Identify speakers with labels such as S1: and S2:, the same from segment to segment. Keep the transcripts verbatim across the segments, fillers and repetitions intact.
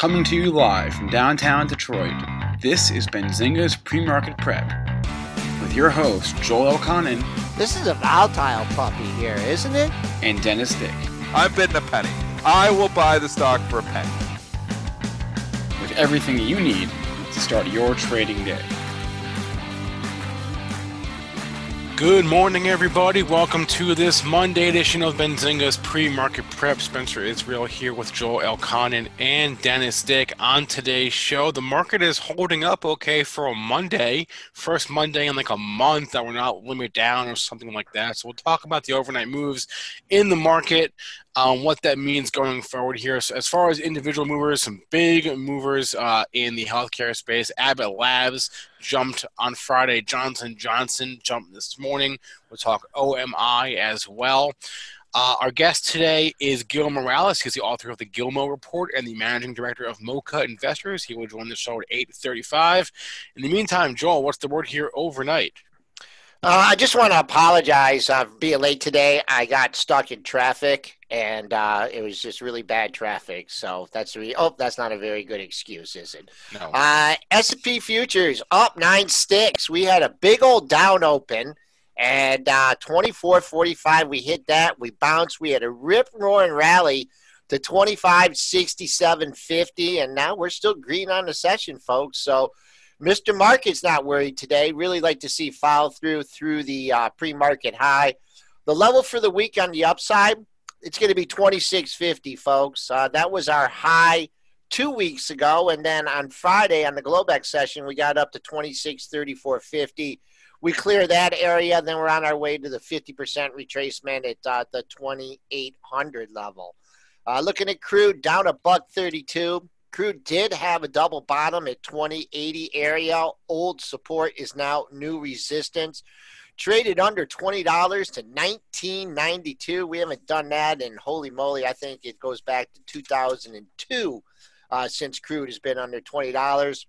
S1: Coming to you live from downtown Detroit, this is Benzinga's Pre-Market Prep with your host, Joel Elconin.
S2: This is a volatile puppy here, isn't it?
S1: And Dennis Dick.
S3: I'm bidding a penny. I will buy the stock for a penny.
S1: With everything you need to start your trading day. Good morning, everybody. Welcome to this Monday edition of Benzinga's Pre-Market Prep. Spencer Israel here with Joel Elconin and Dennis Dick. On today's show, the market is holding up okay for a Monday. First Monday in like a month that we're not limit down or something like that. So we'll talk about the overnight moves in the market, um, what that means going forward here. So as far as individual movers, some big movers uh, in the healthcare space. Abbott Labs jumped on Friday. Johnson and Johnson jumped this morning. We'll talk O M I as well. Uh, our guest today is Gil Morales. He's the author of the Gilmo Report and the managing director of Mocha Investors. He will join the show at eight thirty-five. In the meantime, Joel, what's the word here overnight?
S2: Uh, I just want to apologize uh, for being late today. I got stuck in traffic, and uh, it was just really bad traffic. So that's the re- oh, that's not a very good excuse, is it?
S1: No.
S2: Uh, S and P futures up nine sticks. We had a big old down open, and uh, twenty-four forty-five. We hit that. We bounced. We had a rip roaring rally to twenty-five sixty-seven fifty, and now we're still green on the session, folks. So Mister Market's not worried today. Really like to see follow through through the uh, pre-market high. The level for the week on the upside, it's going to be twenty-six fifty, folks. Uh, that was our high two weeks ago, and then on Friday on the Globex session, we got up to twenty-six thirty-four fifty. We clear that area, then we're on our way to the fifty percent retracement at uh, the twenty-eight hundred level. Uh, looking at crude, down a buck thirty-two. Crude did have a double bottom at twenty eighty area. Old support is now new resistance. Traded under twenty dollars to nineteen ninety-two. We haven't done that, and holy moly, I think it goes back to two thousand two uh, since crude has been under twenty dollars.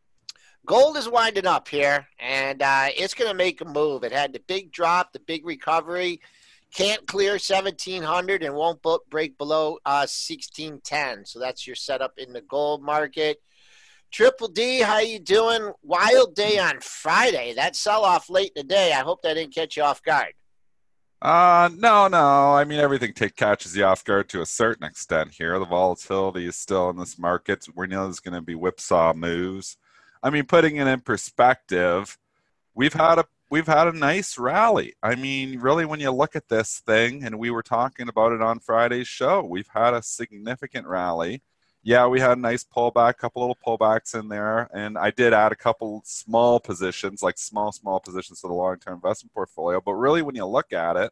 S2: Gold is winding up here, and uh, it's going to make a move. It had the big drop, the big recovery. Can't clear seventeen hundred and won't break below uh, sixteen ten. So that's your setup in the gold market. Triple D, how you doing? Wild day on Friday. That sell-off late in the day. I hope that didn't catch you off guard.
S3: Uh, no, no. I mean, everything take, catches you off guard to a certain extent here. The volatility is still in this market. We know there's going to be whipsaw moves. I mean, putting it in perspective, we've had a We've had a nice rally. I mean, really, when you look at this thing, and we were talking about it on Friday's show, we've had a significant rally. Yeah, we had a nice pullback, couple little pullbacks in there, and I did add a couple small positions, like small, small positions to the long-term investment portfolio. But really, when you look at it,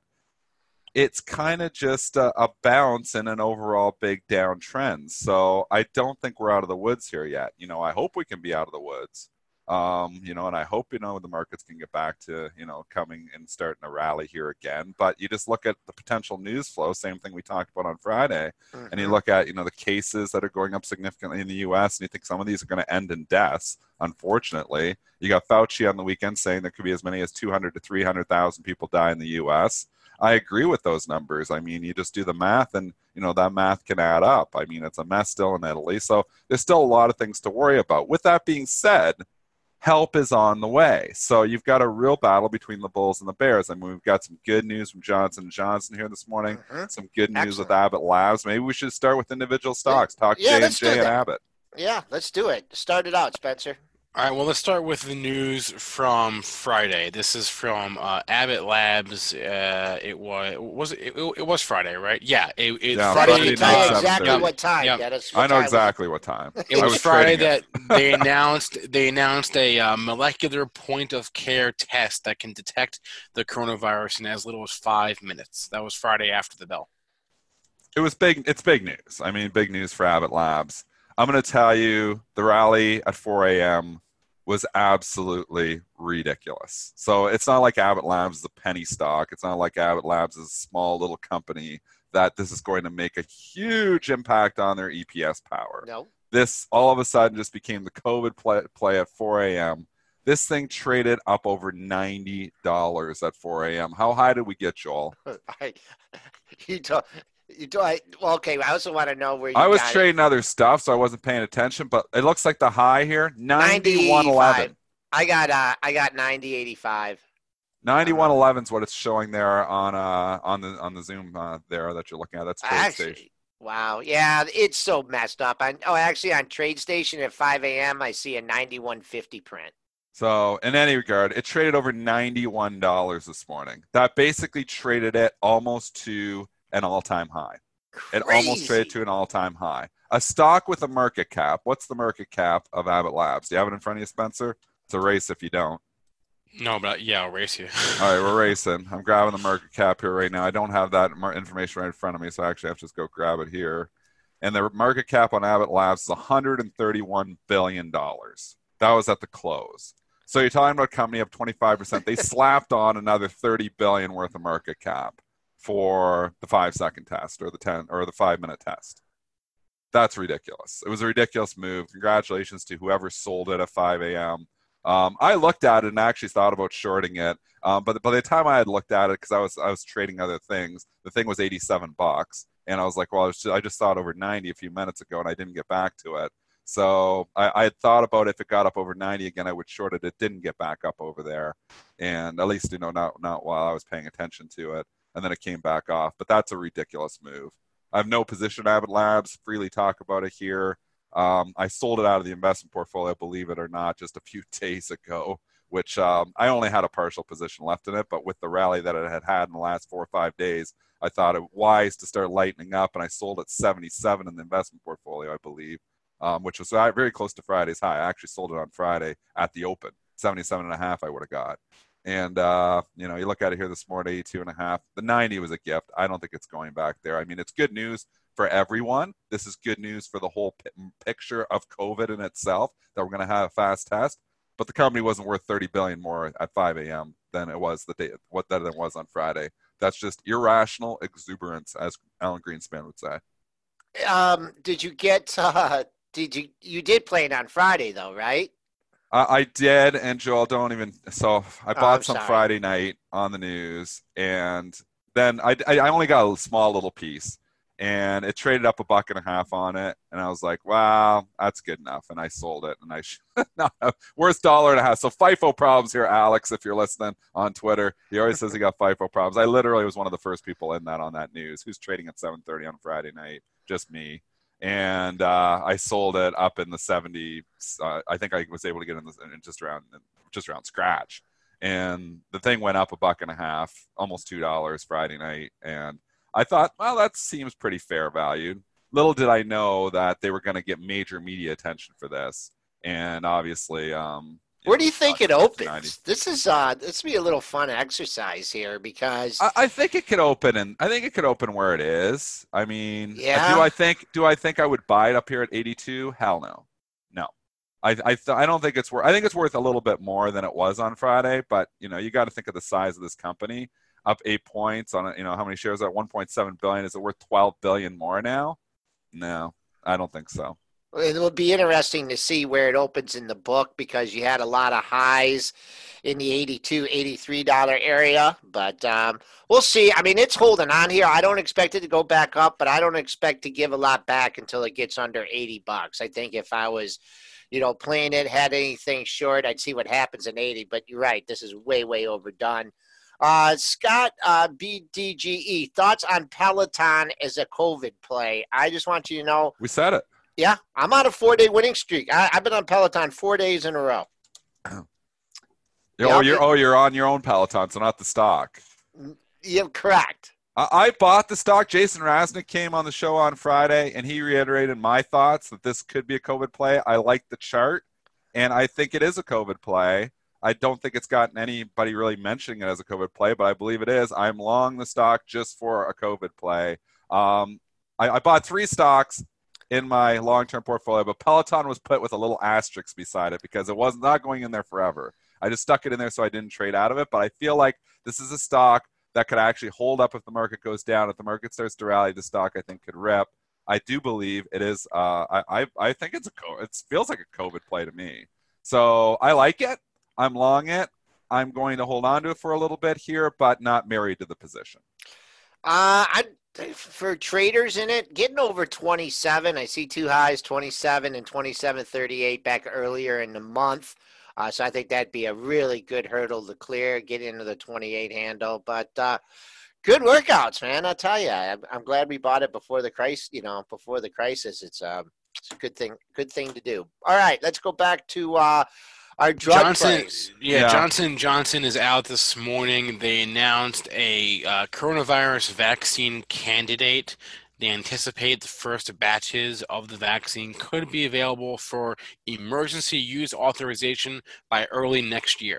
S3: it's kind of just a, a bounce in an overall big downtrend. So I don't think we're out of the woods here yet. You know, I hope we can be out of the woods. Um, you know, and I hope, you know, the markets can get back to, you know, coming and starting a rally here again. But you just look at the potential news flow, same thing we talked about on Friday, mm-hmm. and you look at, you know, the cases that are going up significantly in the U S, and you think some of these are going to end in deaths, unfortunately. You got Fauci on the weekend saying there could be as many as two hundred to three hundred thousand people die in the U S. I agree with those numbers. I mean, you just do the math, and, you know, that math can add up. I mean, it's a mess still in Italy. So there's still a lot of things to worry about. With that being said, help is on the way. So you've got a real battle between the Bulls and the Bears. I mean, we've got some good news from Johnson and Johnson here this morning, mm-hmm. some good news Excellent. With Abbott Labs. Maybe we should start with individual stocks. Talk
S2: yeah,
S3: J and J and Abbott.
S2: Yeah, let's do it. Start it out, Spencer.
S1: All right, well, let's start with the news from Friday. This is from uh, Abbott Labs. Uh, it was was it, it was Friday, right? Yeah, it, it
S3: yeah,
S2: Friday.
S3: Friday
S2: Tell you exactly
S1: yeah.
S2: what time.
S1: Yeah.
S2: Yeah, what
S3: I know
S2: time
S3: exactly what time.
S1: It was,
S3: was
S1: Friday that
S3: it.
S1: they announced they announced a uh, molecular point of care test that can detect the coronavirus in as little as five minutes. That was Friday after the bell.
S3: It was big. It's big news. I mean, big news for Abbott Labs. I'm going to tell you, the rally at four a.m. was absolutely ridiculous. So it's not like Abbott Labs is a penny stock. It's not like Abbott Labs is a small little company that this is going to make a huge impact on their E P S power.
S2: No.
S3: This all of a sudden just became the COVID play, play at four a.m. This thing traded up over ninety dollars at four a.m. How high did we get, Joel?
S2: I, you, don't, You do I well, okay. I also want to know where you
S3: I was
S2: got
S3: trading other stuff, so I wasn't paying attention. But it looks like the high here,
S2: it. ninety
S3: ninety-one
S2: eighty-five.
S3: eleven.
S2: I got uh I got ninety eighty-five.
S3: ninety-one
S2: Um,
S3: eleven is what it's showing there on uh on the on the Zoom uh, there that you're looking at. That's TradeStation.
S2: actually, wow, yeah, it's so messed up. On oh, actually, on TradeStation at five a m, I see a ninety-one fifty print.
S3: So in any regard, it traded over ninety-one dollars this morning. That basically traded it almost to an all-time high. It almost traded to
S2: Crazy.
S3: an all-time high. A stock with a market cap. What's the market cap of Abbott Labs? Do you have it in front of you, Spencer? It's a race if you don't.
S1: No, but yeah, I'll race you.
S3: All right, we're racing. I'm grabbing the market cap here right now. I don't have that mar- information right in front of me, so I actually have to just go grab it here. And the market cap on Abbott Labs is one hundred thirty-one billion dollars. That was at the close. So you're talking about a company up twenty-five percent. They slapped on another thirty billion dollars worth of market cap for the five-second test or the ten or the five-minute test. That's ridiculous. It was a ridiculous move. Congratulations to whoever sold it at five a m. Um, I looked at it and actually thought about shorting it, um, but by the time I had looked at it, because I was I was trading other things, the thing was eighty-seven bucks, and I was like, well, I, was just, I just saw it over ninety a few minutes ago, and I didn't get back to it. So I, I had thought about if it got up over ninety again, I would short it. It didn't get back up over there, and at least you know not not while I was paying attention to it, and then it came back off. But that's a ridiculous move. I have no position in Abbott Labs. Freely talk about it here. Um, I sold it out of the investment portfolio, believe it or not, just a few days ago, which um, I only had a partial position left in it. But with the rally that it had had in the last four or five days, I thought it wise to start lightening up, and I sold at seventy-seven in the investment portfolio, I believe, um, which was very close to Friday's high. I actually sold it on Friday at the open, seventy-seven and a half I would have got. And, uh, you know, you look at it here this morning, eighty-two and a half. The ninety was a gift. I don't think it's going back there. I mean, it's good news for everyone. This is good news for the whole p- picture of COVID in itself, that we're going to have a fast test. But the company wasn't worth thirty billion dollars more at five a m than it was the day, what that it was on Friday. That's just irrational exuberance, as Alan Greenspan would say.
S2: Um, did you get? Uh, did you? You did play it on Friday though, right?
S3: I, I did, and Joel, don't even. So I
S2: Oh,
S3: bought
S2: I'm
S3: some
S2: sorry.
S3: Friday night on the news, and then I, I I only got a small little piece, and it traded up a buck and a half on it, and I was like, wow, that's good enough, and I sold it, and I sh- no, worst dollar and a half. So FIFO problems here, Alex, if you're listening on Twitter. He always says he got FIFO problems. I literally was one of the first people in that on that news. Who's trading at seven thirty on Friday night? Just me. And uh, I sold it up in the seventy. Uh, I think I was able to get in, the, in just around just around scratch, and the thing went up a buck and a half, almost two dollars Friday night. And I thought, well, that seems pretty fair valued. Little did I know that they were going to get major media attention for this, and obviously, um, you
S2: Where
S3: know,
S2: do you think it
S3: ninety.
S2: opens? This is uh, this will be a little fun exercise here because
S3: I, I think it could open, and I think it could open where it is. I mean,
S2: Yeah.
S3: do I think do I think I would buy it up here at eighty-two? Hell no, no. I I, th- I don't think it's worth. I think it's worth a little bit more than it was on Friday, but you know, you got to think of the size of this company. Up eight points on it. You know, how many shares are at one point seven billion? Is it worth twelve billion more now? No, I don't think so.
S2: it will be interesting to see where it opens in the book because you had a lot of highs in the eighty-two, eighty-three dollar area, but um, we'll see. I mean, it's holding on here. I don't expect it to go back up, but I don't expect to give a lot back until it gets under eighty bucks. I think if I was, you know, playing it, had anything short, I'd see what happens in eighty, but you're right. This is way, way overdone. Uh, Scott, uh, B D G E, thoughts on Peloton as a COVID play? I just want you to know.
S3: We said it.
S2: Yeah, I'm on a four-day winning streak. I, I've been on Peloton four days in a row.
S3: Oh,
S2: Yeah,
S3: you're
S2: it-
S3: oh you're on your own Peloton, so not the stock.
S2: You're correct.
S3: I, I bought the stock. Jason Rasnick came on the show on Friday, and he reiterated my thoughts that this could be a COVID play. I like the chart, and I think it is a COVID play. I don't think it's gotten anybody really mentioning it as a COVID play, but I believe it is. I'm long the stock just for a COVID play. Um, I, I bought three stocks in my long-term portfolio, but Peloton was put with a little asterisk beside it because it was not going in there forever. I just stuck it in there so I didn't trade out of it, but I feel like this is a stock that could actually hold up if the market goes down. If the market starts to rally, the stock I think could rip. I do believe it is. Uh, I, I I think it's a it feels like a COVID play to me. So I like it. I'm long it. I'm going to hold on to it for a little bit here, but not married to the position.
S2: Uh, I For traders in it, getting over twenty-seven. I see two highs, twenty-seven and twenty-seven thirty-eight back earlier in the month. Uh, so I think that'd be a really good hurdle to clear, get into the twenty-eight handle. But uh, good workouts, man. I'll tell you, I'm, I'm glad we bought it before the crisis. You know, before the crisis, it's, uh, it's a good thing. Good thing to do. All right, let's go back to uh, our drug
S1: Johnson,
S2: price.
S1: yeah,
S3: Yeah.
S1: Johnson Johnson is out this morning. They announced a uh, coronavirus vaccine candidate. They anticipate the first batches of the vaccine could be available for emergency use authorization by early next year.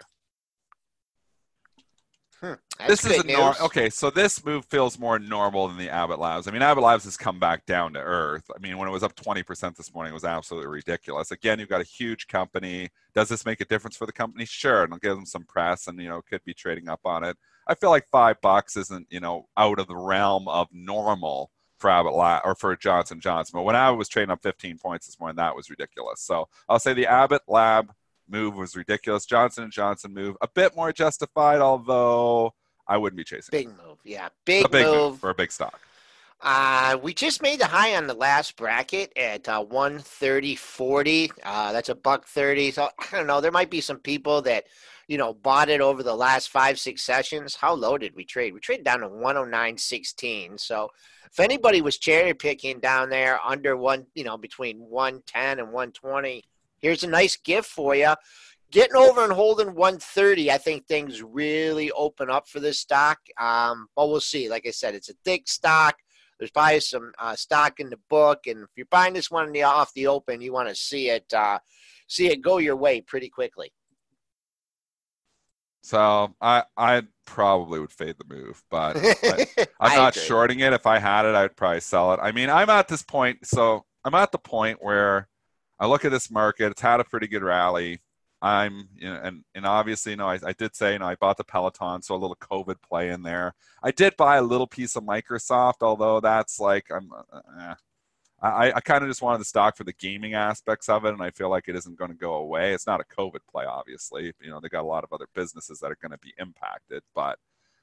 S2: Hmm,
S3: This
S2: that's
S3: is a
S2: good
S3: nor-
S2: news.
S3: okay. So this move feels more normal than the Abbott Labs. I mean, Abbott Labs has come back down to earth. I mean, when it was up twenty percent this morning, it was absolutely ridiculous. Again, you've got a huge company. Does this make a difference for the company? Sure, and it'll give them some press, and you know, could be trading up on it. I feel like five bucks isn't you know out of the realm of normal for Abbott Lab or for Johnson Johnson. But when Abbott was trading up fifteen points this morning, that was ridiculous. So I'll say the Abbott Lab move was ridiculous. Johnson and Johnson move a bit more justified, although I wouldn't be chasing it.
S2: Big move, yeah, big,
S3: A big
S2: move.
S3: move for a big stock.
S2: Uh, we just made the high on the last bracket at uh, one thirty forty. Uh, that's a buck thirty. So I don't know. There might be some people that, you know, bought it over the last five, six sessions. How low did we trade? We traded down to one oh nine sixteen. So if anybody was cherry picking down there under one, you know, between one ten and one twenty, here's a nice gift for you. Getting over and holding one thirty, I think things really open up for this stock. Um, but we'll see. Like I said, it's a thick stock. There's probably some uh, stock in the book, and if you're buying this one in the, off the open, you want to see it, uh, see it go your way pretty quickly.
S3: So I I probably would fade the move, but I, I'm
S2: I
S3: not
S2: agree.
S3: shorting it. If I had it, I'd probably sell it. I mean, I'm at this point. So I'm at the point where I look at this market. It's had a pretty good rally. I'm, you know, and, and obviously, you know, I, I did say, you know, I bought the Peloton, so a little COVID play in there. I did buy a little piece of Microsoft, although that's like, I'm, uh, eh. I, I kind of just wanted the stock for the gaming aspects of it, and I feel like it isn't going to go away. It's not a COVID play, obviously. You know, they got a lot of other businesses that are going to be impacted, but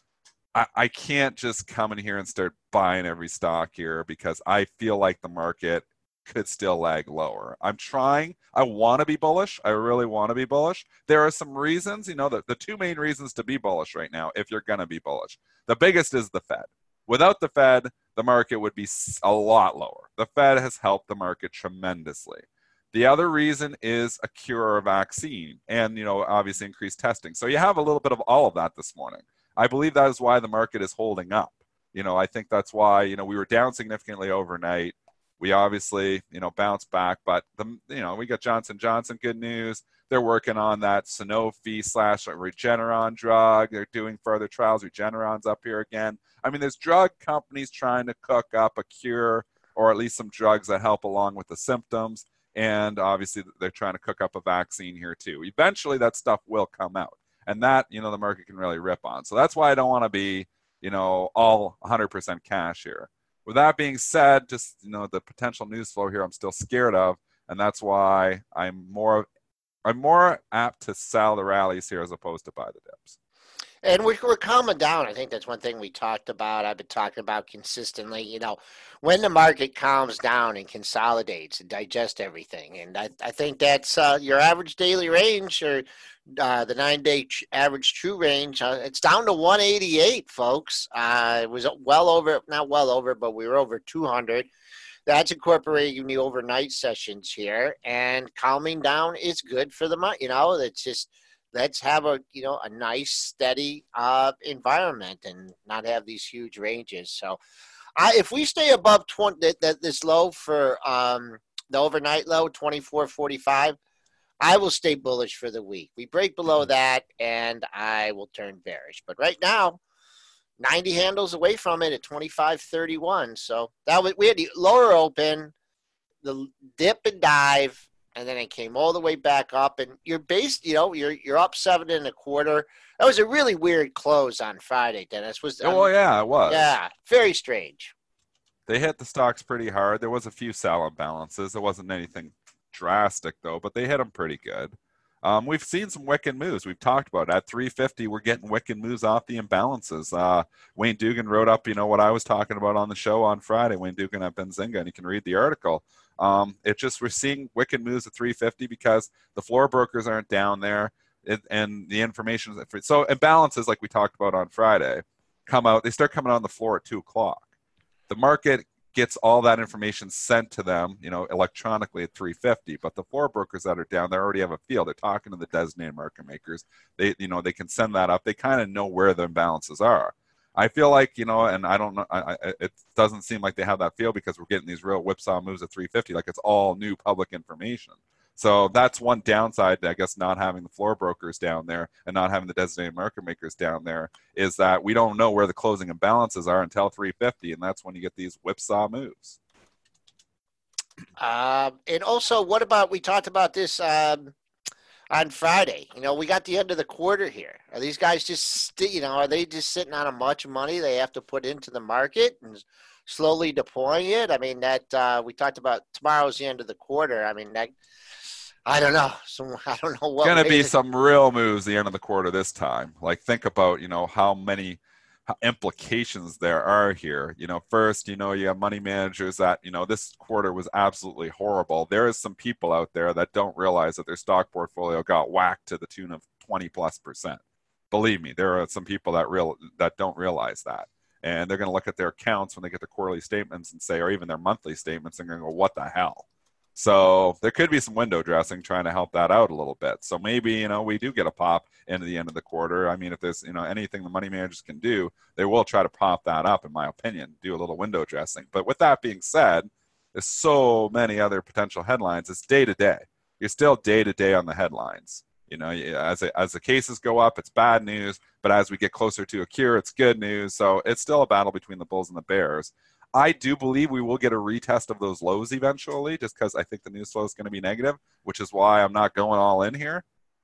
S3: I, I can't just come in here and start buying every stock here because I feel like the market could still lag lower. I'm trying. I want to be bullish. I really want to be bullish. There are some reasons, you know, the, the two main reasons to be bullish right now, if you're going to be bullish. The biggest is the Fed. Without the Fed, the market would be a lot lower. The Fed has helped the market tremendously. The other reason is a cure or a vaccine and, you know, obviously increased testing. So you have a little bit of all of that this morning. I believe that is why the market is holding up. You know, I think that's why, you know, we were down significantly overnight. We obviously, you know, bounced back, but the, you know, we got Johnson Johnson, good news. They're working on that Sanofi slash Regeneron drug. They're doing further trials. Regeneron's up here again. I mean, there's drug companies trying to cook up a cure or at least some drugs that help along with the symptoms. And obviously they're trying to cook up a vaccine here too. Eventually that stuff will come out. And that, you know, the market can really rip on. So that's why I don't want to be, you know, all one hundred percent cash here. With that being said, just, you know, the potential news flow here I'm still scared of, and that's why I'm more I'm more apt to sell the rallies here as opposed to buy the dips.
S2: And we're, we're calming down. I think that's one thing we talked about. I've been talking about consistently. You know, when the market calms down and consolidates and digests everything. And I, I think that's uh, your average daily range or uh, the nine-day ch- average true range. Uh, it's down to one eighty-eight, folks. Uh, it was well over, not well over, but we were over two hundred. That's incorporating the overnight sessions here. And calming down is good for the month. You know, it's just – let's have a, you know, a nice, steady uh, environment and not have these huge ranges. So I, if we stay above twenty, that, that this low for um, the overnight low, twenty-four forty-five, I will stay bullish for the week. We break below that, and I will turn bearish. But right now, ninety handles away from it at twenty-five thirty-one. So that was, we had the lower open, the dip and dive, and then it came all the way back up, and you're based, you know, you're you're up seven and a quarter. That was a really weird close on Friday, Dennis. Was
S3: Oh, well, yeah, it was.
S2: Yeah, very strange.
S3: They hit the stocks pretty hard. There was a few sell imbalances. It wasn't anything drastic, though, but they hit them pretty good. Um, we've seen some wicked moves. We've talked about it. At three fifty, we're getting wicked moves off the imbalances. Uh, Wayne Dugan wrote up, you know, what I was talking about on the show on Friday. Wayne Dugan at Benzinga, and you can read the article. Um, it just we're seeing wicked moves at three fifty because the floor brokers aren't down there, it, and the information is so imbalances like we talked about on Friday come out. They start coming on the floor at two o'clock. The market gets all that information sent to them, you know, electronically at three fifty. But the floor brokers that are down there already have a feel. They're talking to the designated market makers. They, you know, they can send that up. They kind of know where the imbalances are. I feel like, you know, and I don't know, I, I, it doesn't seem like they have that feel because we're getting these real whipsaw moves at three fifty, like it's all new public information. So that's one downside, I guess, not having the floor brokers down there and not having the designated market makers down there is that we don't know where the closing imbalances are until three fifty, and that's when you get these whipsaw moves.
S2: Um, and also, what about, we talked about this um, on Friday. You know, we got the end of the quarter here. Are these guys just, you know, are they just sitting on a bunch of money they have to put into the market and slowly deploying it? I mean, that uh, we talked about tomorrow's the end of the quarter. I mean, that, I don't know. So I don't know what.
S3: Going to be some real moves the end of the quarter this time. Like, think about, you know, how many implications there are here. You know, first, you know, you have money managers that, you know, this quarter was absolutely horrible. There is some people out there that don't realize that their stock portfolio got whacked to the tune of twenty plus percent. Believe me, there are some people that real that don't realize that. And they're going to look at their accounts when they get their quarterly statements and say, or even their monthly statements, and going to go, what the hell? So there could be some window dressing trying to help that out a little bit. So maybe, you know, we do get a pop into the end of the quarter. I mean, if there's, you know, anything the money managers can do, they will try to pop that up, in my opinion, do a little window dressing. But with that being said, there's so many other potential headlines. It's day to day. You're still day to day on the headlines. You know, as it, as the cases go up, it's bad news. But as we get closer to a cure, it's good news. So it's still a battle between the Bulls and the Bears. I do believe we will get a retest of those lows eventually, just because I think the news flow is going to be negative, which is why I'm not going all in here.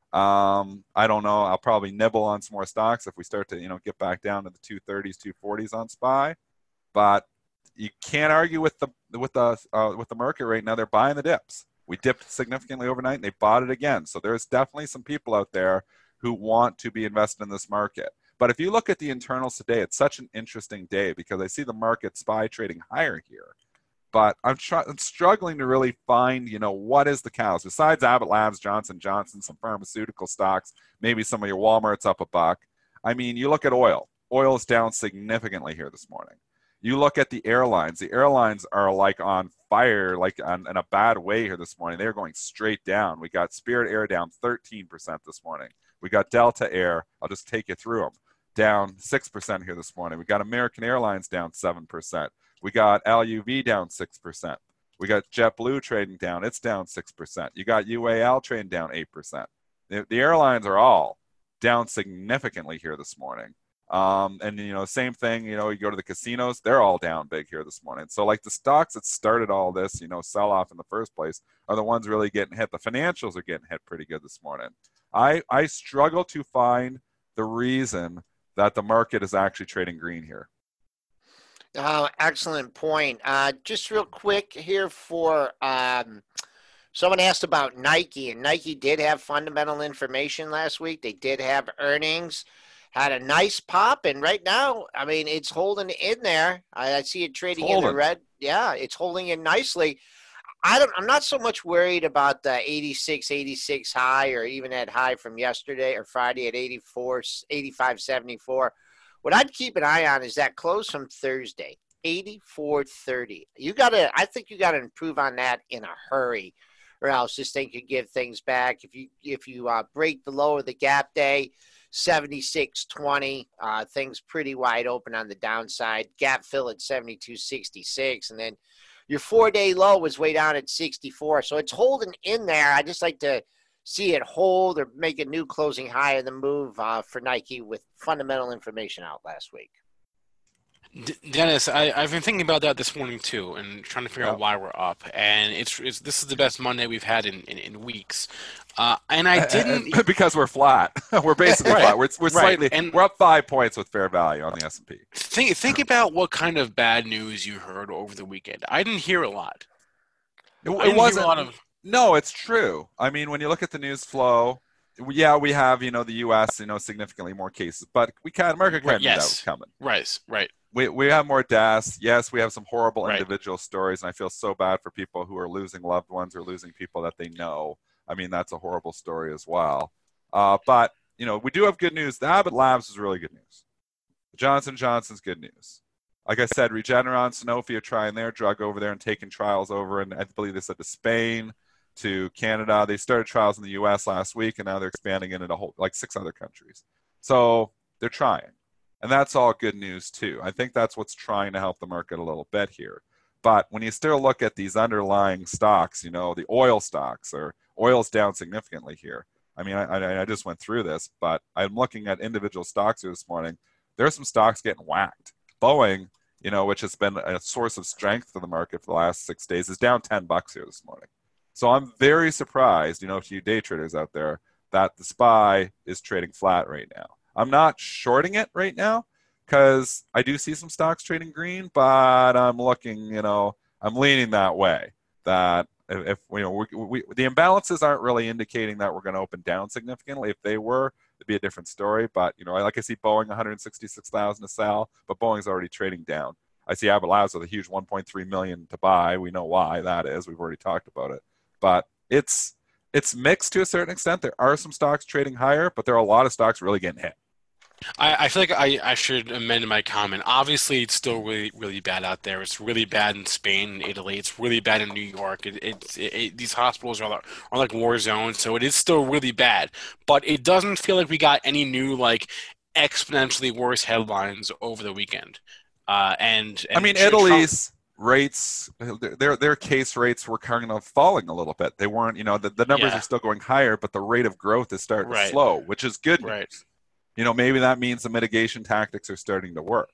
S3: Um, I don't know. I'll probably nibble on some more stocks if we start to, you know, get back down to the two thirties, two forties on S P Y. But you can't argue with the with the uh, with the market right now. They're buying the dips. We dipped significantly overnight, and they bought it again. So there's definitely some people out there who want to be invested in this market. But if you look at the internals today, it's such an interesting day because I see the market S P Y trading higher here. But I'm, tr- I'm struggling to really find, you know, what is the cows? Besides Abbott Labs, Johnson and Johnson, some pharmaceutical stocks, maybe some of your Walmart's up a buck. I mean, you look at oil. Oil is down significantly here this morning. You look at the airlines. The airlines are like on fire, like on, in a bad way here this morning. They're going straight down. We got Spirit Air down thirteen percent this morning. We got Delta Air. I'll just take you through them. Down six percent here this morning. We got American Airlines down seven percent. We got L U V down six percent. We got JetBlue trading down. It's down six percent. You got U A L trading down eight percent. The, the airlines are all down significantly here this morning. Um, and, you know, same thing, you know, you go to the casinos, they're all down big here this morning. So, like, the stocks that started all this, you know, sell-off in the first place are the ones really getting hit. The financials are getting hit pretty good this morning. I, I struggle to find the reason that the market is actually trading green here.
S2: Oh, excellent point. Uh, just real quick here for um, someone asked about Nike, and Nike did have fundamental information last week. They did have earnings, had a nice pop, and right now, I mean, it's holding in there. I, I see it trading in the red. Yeah, it's holding in nicely. I don't, I'm not so much worried about the eighty-six, eighty-six high, or even that high from yesterday or Friday at eighty-four, eighty-five, seventy-four. What I'd keep an eye on is that close from Thursday, eighty-four thirty. You got to, I think you got to improve on that in a hurry, or else this thing could give things back. If you if you uh, break the low of the gap day, seventy-six twenty, uh, things pretty wide open on the downside. Gap fill at seventy-two sixty-six, and then your four-day low was way down at sixty-four. So it's holding in there. I just like to see it hold or make a new closing high in the move uh, for Nike with fundamental information out last week.
S1: D- Dennis, I, I've been thinking about that this morning too, and trying to figure
S3: yeah.
S1: out why we're up. And it's, it's this is the best Monday we've had in, in, in weeks. Uh, and I didn't
S3: uh, because we're flat. We're basically
S1: right.
S3: flat. We're we're
S1: right.
S3: slightly
S1: and
S3: we're up five points with fair value on the S and P.
S1: Think think about what kind of bad news you heard over the weekend. I didn't hear a lot.
S3: It,
S1: I didn't
S3: it wasn't.
S1: Hear a lot of.
S3: No, it's true. I mean, when you look at the news flow, yeah, we have, you know, the U S, you know, significantly more cases, but we kind America kind
S1: Right,
S3: of knew that was
S1: yes.
S3: coming.
S1: Right, right,
S3: We we have more deaths. Yes, we have some horrible
S1: right.
S3: individual stories, and I feel so bad for people who are losing loved ones or losing people that they know. I mean, that's a horrible story as well. Uh, but you know, we do have good news. The Abbott Labs is really good news. Johnson and Johnson's good news. Like I said, Regeneron, Sanofi are trying their drug over there and taking trials over, and I believe they said to Spain, to Canada. They started trials in the U S last week, and now they're expanding it into whole, like six other countries. So they're trying. And that's all good news, too. I think that's what's trying to help the market a little bit here. But when you still look at these underlying stocks, you know, the oil stocks, or oil's down significantly here. I mean, I, I, I just went through this, but I'm looking at individual stocks here this morning. There are some stocks getting whacked. Boeing, you know, which has been a source of strength for the market for the last six days, is down ten bucks here this morning. So I'm very surprised, you know, to you day traders out there, that the S P Y is trading flat right now. I'm not shorting it right now because I do see some stocks trading green, but I'm looking, you know, I'm leaning that way. That if, if you know, we, we, the imbalances aren't really indicating that we're going to open down significantly. If they were, it'd be a different story. But you know, I like I see Boeing one hundred sixty-six thousand to sell, but Boeing's already trading down. I see Abbott Labs with a huge one point three million to buy. We know why that is. We've already talked about it. But it's it's mixed to a certain extent. There are some stocks trading higher, but there are a lot of stocks really getting hit.
S1: I, I feel like I, I should amend my comment. Obviously, it's still really, really bad out there. It's really bad in Spain and Italy. It's really bad in New York. It, it, it, these hospitals are like, are like war zones, so it is still really bad. But it doesn't feel like we got any new, like, exponentially worse headlines over the weekend. Uh, and, and
S3: I mean,
S1: Trump,
S3: Italy's rates, their their case rates were kind of falling a little bit. They weren't, you know, the, the numbers
S1: Yeah.
S3: are still going higher, but the rate of growth is starting
S1: Right.
S3: to slow, which is good news.
S1: Right.
S3: You know, maybe that means the mitigation tactics are starting to work.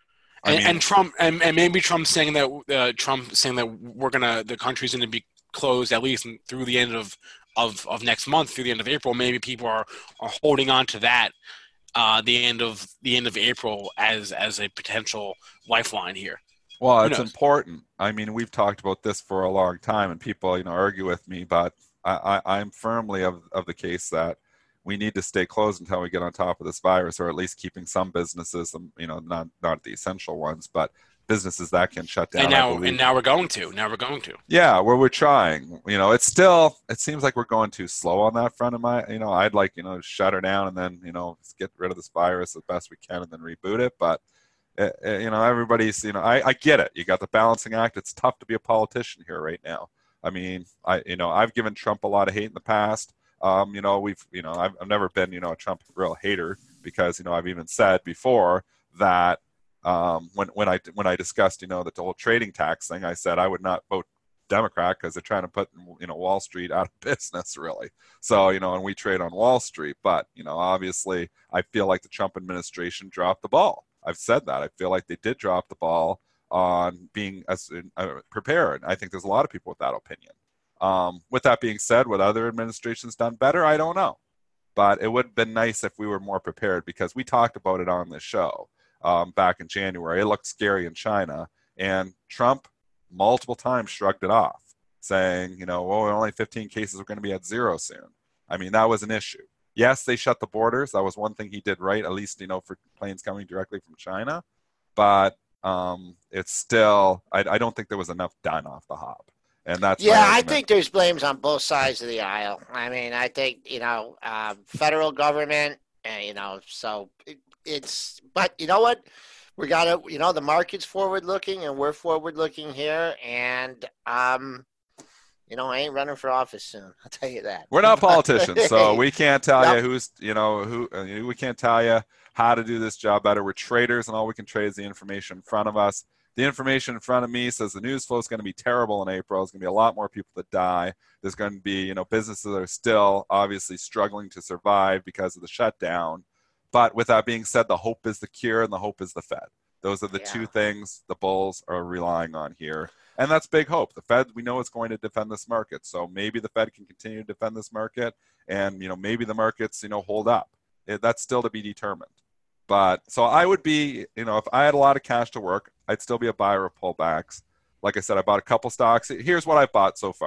S3: I
S1: And,
S3: mean,
S1: and Trump, and, and maybe Trump saying that uh, Trump saying that we're gonna, the country's gonna be closed at least through the end of, of, of next month, through the end of April. Maybe people are, are holding on to that, uh, the end of the end of April as as a potential lifeline here.
S3: well,
S1: Who
S3: it's
S1: knows?
S3: important. I mean, we've talked about this for a long time, and people, you know, argue with me, but I, I, I'm firmly of, of the case that we need to stay closed until we get on top of this virus, or at least keeping some businesses, um, you know, not not the essential ones, but businesses that can shut down.
S1: And
S3: I
S1: now
S3: believe.
S1: and now we're going to. Now we're going to.
S3: Yeah, where we're trying. You know, it's still, it seems like we're going too slow on that front of my, you know, I'd like, you know, shut her down and then, you know, get rid of this virus as best we can and then reboot it. But, uh, uh, you know, everybody's, you know, I, I get it. You got the balancing act. It's tough to be a politician here right now. I mean, I, you know, I've given Trump a lot of hate in the past. Um, you know, we've, you know, I've, I've never been, you know, a Trump real hater because, you know, I've even said before that, Um, when when I when I discussed, you know, the whole trading tax thing, I said I would not vote Democrat because they're trying to put, you know, Wall Street out of business, really. So, you know, and we trade on Wall Street, but, you know, obviously I feel like the Trump administration dropped the ball. I've said that. I feel like they did drop the ball on being as, uh, prepared. I think there's a lot of people with that opinion. Um, with that being said, what other administrations done better, I don't know. But it would have been nice if we were more prepared because we talked about it on this show. Um, back in January. It looked scary in China. And Trump multiple times shrugged it off, saying, you know, oh, only fifteen cases are going to be at zero soon. I mean, that was an issue. Yes, they shut the borders. That was one thing he did right, at least, you know, for planes coming directly from China. But um, it's still, I, I don't think there was enough done off the hop. And that's my
S2: Yeah, I
S3: argument.
S2: think there's blames on both sides of the aisle. I mean, I think, you know, uh, federal government, uh, you know, so it, it's, but you know what? We got to, you know, the market's forward looking and we're forward looking here. And, um, you know, I ain't running for office soon. I'll tell you that.
S3: We're not politicians, so we can't tell
S2: Yep.
S3: you who's, you know, who, uh, we can't tell you how to do this job better. We're traders, and all we can trade is the information in front of us. The information in front of me says the news flow is going to be terrible in April. There's going to be a lot more people that die. There's going to be, you know, businesses that are still obviously struggling to survive because of the shutdown. But with that being said, the hope is the cure and the hope is the Fed. Those are the
S2: Yeah.
S3: two things the bulls are relying on here. And that's big hope. The Fed, we know, is going to defend this market. So maybe the Fed can continue to defend this market and, you know, maybe the markets, you know, hold up. It, that's still to be determined. But so I would be, you know, if I had a lot of cash to work, I'd still be a buyer of pullbacks. Like I said, I bought a couple stocks. Here's what I've bought so far.